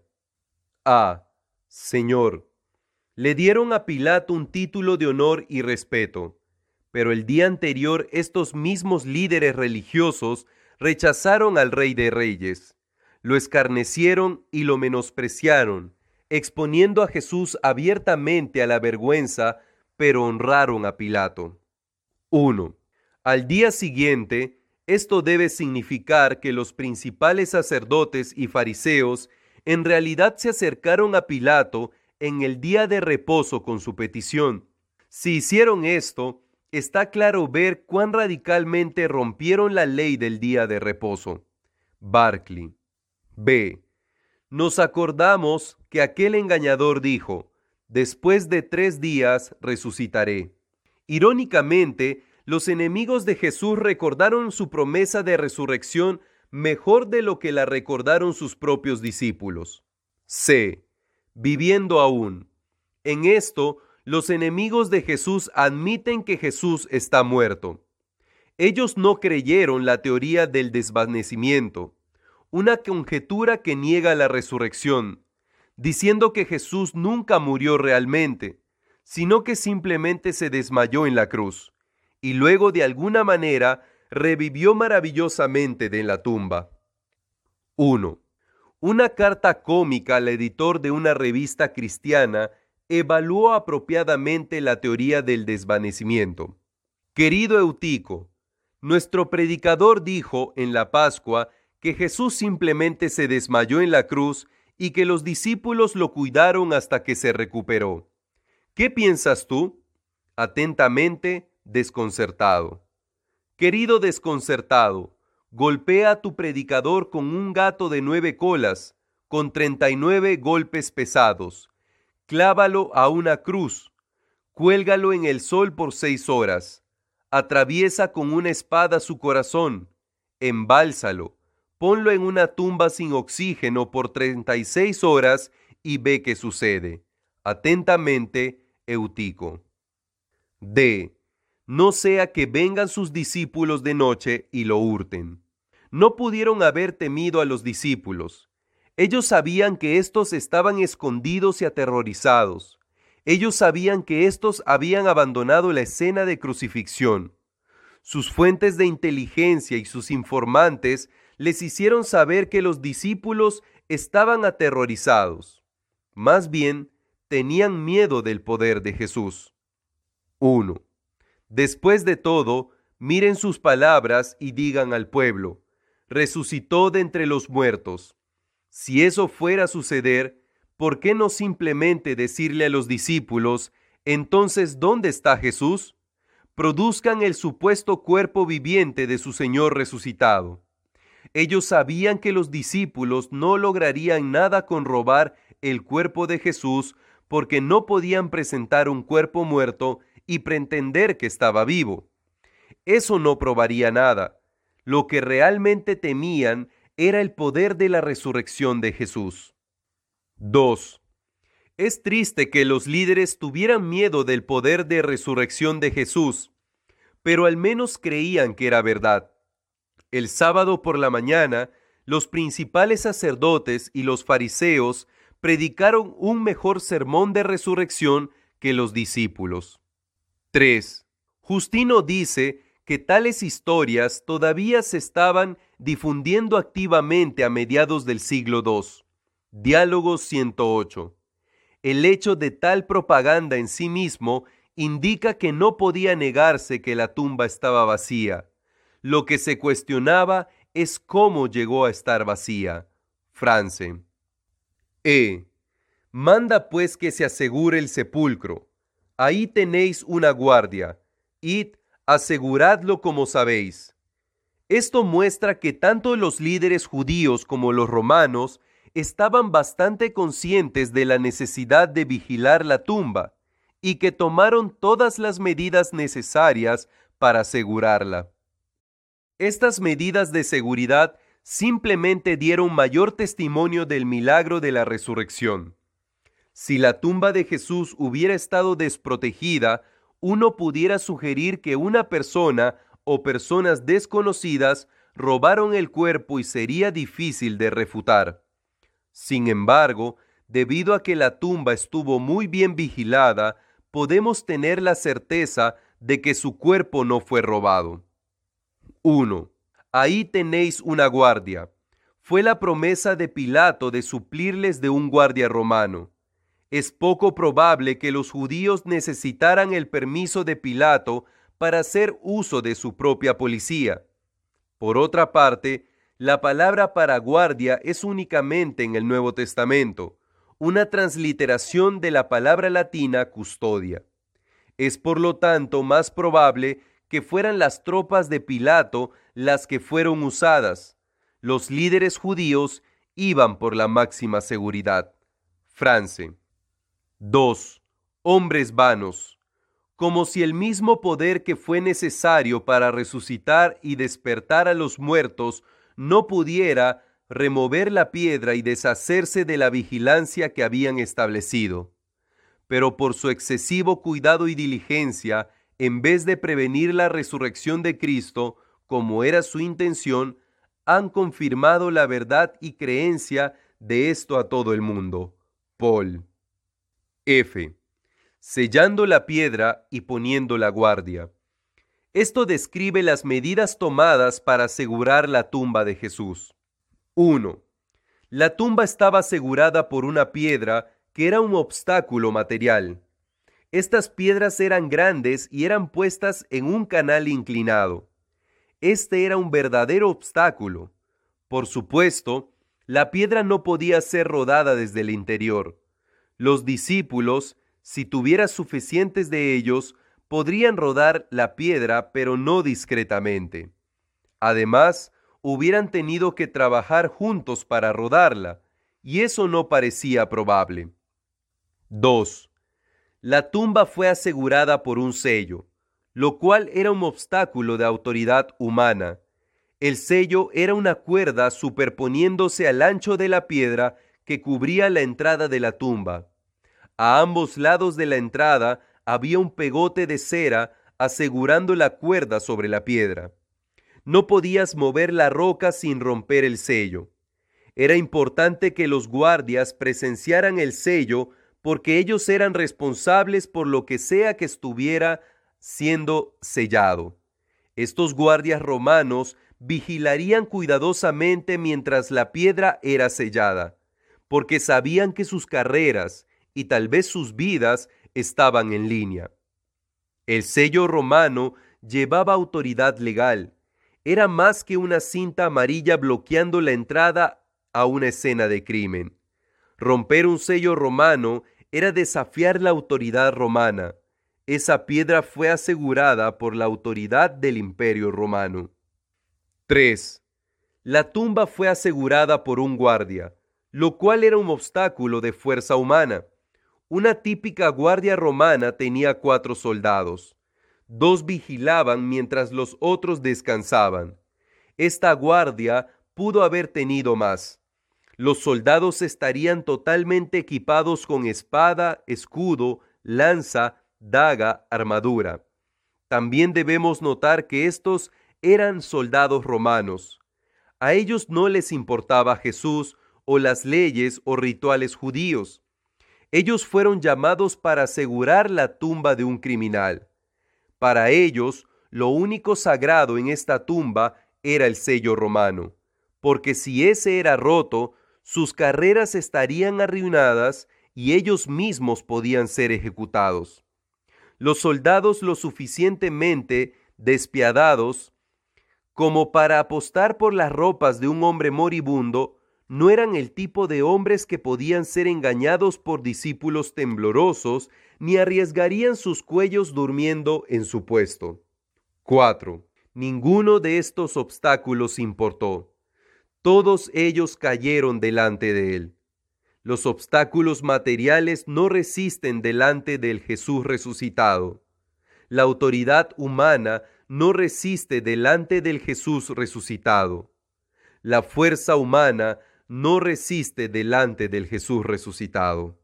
A. Señor. Le dieron a Pilato un título de honor y respeto, pero el día anterior estos mismos líderes religiosos rechazaron al Rey de Reyes, lo escarnecieron y lo menospreciaron, exponiendo a Jesús abiertamente a la vergüenza, pero honraron a Pilato. uno. Al día siguiente, esto debe significar que los principales sacerdotes y fariseos en realidad se acercaron a Pilato en el día de reposo con su petición. Si hicieron esto, está claro ver cuán radicalmente rompieron la ley del día de reposo. Barclay. B. Nos acordamos que aquel engañador dijo: después de tres días resucitaré. Irónicamente, los enemigos de Jesús recordaron su promesa de resurrección mejor de lo que la recordaron sus propios discípulos. C. Viviendo aún. En esto, los enemigos de Jesús admiten que Jesús está muerto. Ellos no creyeron la teoría del desvanecimiento, una conjetura que niega la resurrección, diciendo que Jesús nunca murió realmente, sino que simplemente se desmayó en la cruz, y luego de alguna manera revivió maravillosamente de la tumba. uno. Una carta cómica al editor de una revista cristiana evaluó apropiadamente la teoría del desvanecimiento. Querido Eutico, nuestro predicador dijo en la Pascua que Jesús simplemente se desmayó en la cruz y que los discípulos lo cuidaron hasta que se recuperó. ¿Qué piensas tú? Atentamente, desconcertado. Querido desconcertado, golpea a tu predicador con un gato de nueve colas, con treinta y nueve golpes pesados. Clávalo a una cruz. Cuélgalo en el sol por seis horas. Atraviesa con una espada su corazón. Embálsalo. Ponlo en una tumba sin oxígeno por treinta y seis horas y ve qué sucede. Atentamente, Eutico. D. No sea que vengan sus discípulos de noche y lo hurten. No pudieron haber temido a los discípulos. Ellos sabían que éstos estaban escondidos y aterrorizados. Ellos sabían que éstos habían abandonado la escena de crucifixión. Sus fuentes de inteligencia y sus informantes les hicieron saber que los discípulos estaban aterrorizados. Más bien, tenían miedo del poder de Jesús. uno. Después de todo, miren sus palabras y digan al pueblo: resucitó de entre los muertos. Si eso fuera a suceder, ¿por qué no simplemente decirle a los discípulos: entonces, ¿dónde está Jesús? Produzcan el supuesto cuerpo viviente de su Señor resucitado. Ellos sabían que los discípulos no lograrían nada con robar el cuerpo de Jesús, porque no podían presentar un cuerpo muerto y pretender que estaba vivo. Eso no probaría nada. Lo que realmente temían era el poder de la resurrección de Jesús. dos. Es triste que los líderes tuvieran miedo del poder de resurrección de Jesús, pero al menos creían que era verdad. El sábado por la mañana, los principales sacerdotes y los fariseos predicaron un mejor sermón de resurrección que los discípulos. tres. Justino dice que tales historias todavía se estaban difundiendo activamente a mediados del siglo segundo. Diálogos ciento ocho. El hecho de tal propaganda en sí mismo indica que no podía negarse que la tumba estaba vacía. Lo que se cuestionaba es cómo llegó a estar vacía. France. E. Manda pues que se asegure el sepulcro. Ahí tenéis una guardia. Id, aseguradlo como sabéis. Esto muestra que tanto los líderes judíos como los romanos estaban bastante conscientes de la necesidad de vigilar la tumba y que tomaron todas las medidas necesarias para asegurarla. Estas medidas de seguridad simplemente dieron mayor testimonio del milagro de la resurrección. Si la tumba de Jesús hubiera estado desprotegida, uno pudiera sugerir que una persona o personas desconocidas robaron el cuerpo y sería difícil de refutar. Sin embargo, debido a que la tumba estuvo muy bien vigilada, podemos tener la certeza de que su cuerpo no fue robado. uno. Ahí tenéis una guardia. Fue la promesa de Pilato de suplirles de un guardia romano. Es poco probable que los judíos necesitaran el permiso de Pilato para hacer uso de su propia policía. Por otra parte, la palabra para guardia es únicamente en el Nuevo Testamento, una transliteración de la palabra latina custodia. Es por lo tanto más probable que fueran las tropas de Pilato las que fueron usadas. Los líderes judíos iban por la máxima seguridad. France. dos. Hombres vanos. Como si el mismo poder que fue necesario para resucitar y despertar a los muertos no pudiera remover la piedra y deshacerse de la vigilancia que habían establecido. Pero por su excesivo cuidado y diligencia, en vez de prevenir la resurrección de Cristo, como era su intención, han confirmado la verdad y creencia de esto a todo el mundo. Paul. F. Sellando la piedra y poniendo la guardia. Esto describe las medidas tomadas para asegurar la tumba de Jesús. uno. La tumba estaba asegurada por una piedra que era un obstáculo material. Estas piedras eran grandes y eran puestas en un canal inclinado. Este era un verdadero obstáculo. Por supuesto, la piedra no podía ser rodada desde el interior. Los discípulos, si tuviera suficientes de ellos, podrían rodar la piedra, pero no discretamente. Además, hubieran tenido que trabajar juntos para rodarla, y eso no parecía probable. dos. La tumba fue asegurada por un sello, lo cual era un obstáculo de autoridad humana. El sello era una cuerda superponiéndose al ancho de la piedra que cubría la entrada de la tumba. A ambos lados de la entrada había un pegote de cera asegurando la cuerda sobre la piedra. No podías mover la roca sin romper el sello. Era importante que los guardias presenciaran el sello porque ellos eran responsables por lo que sea que estuviera siendo sellado. Estos guardias romanos vigilarían cuidadosamente mientras la piedra era sellada, porque sabían que sus carreras y tal vez sus vidas estaban en línea. El sello romano llevaba autoridad legal. Era más que una cinta amarilla bloqueando la entrada a una escena de crimen. Romper un sello romano era desafiar la autoridad romana. Esa piedra fue asegurada por la autoridad del Imperio Romano. tres. La tumba fue asegurada por un guardia, lo cual era un obstáculo de fuerza humana. Una típica guardia romana tenía cuatro soldados. Dos vigilaban mientras los otros descansaban. Esta guardia pudo haber tenido más. Los soldados estarían totalmente equipados con espada, escudo, lanza, daga, armadura. También debemos notar que estos eran soldados romanos. A ellos no les importaba Jesús o las leyes o rituales judíos. Ellos fueron llamados para asegurar la tumba de un criminal. Para ellos, lo único sagrado en esta tumba era el sello romano, porque si ese era roto, sus carreras estarían arruinadas y ellos mismos podían ser ejecutados. Los soldados lo suficientemente despiadados como para apostar por las ropas de un hombre moribundo no eran el tipo de hombres que podían ser engañados por discípulos temblorosos ni arriesgarían sus cuellos durmiendo en su puesto. cuatro. Ninguno de estos obstáculos importó. Todos ellos cayeron delante de él. Los obstáculos materiales no resisten delante del Jesús resucitado. La autoridad humana no resiste delante del Jesús resucitado. La fuerza humana no resiste delante del Jesús resucitado.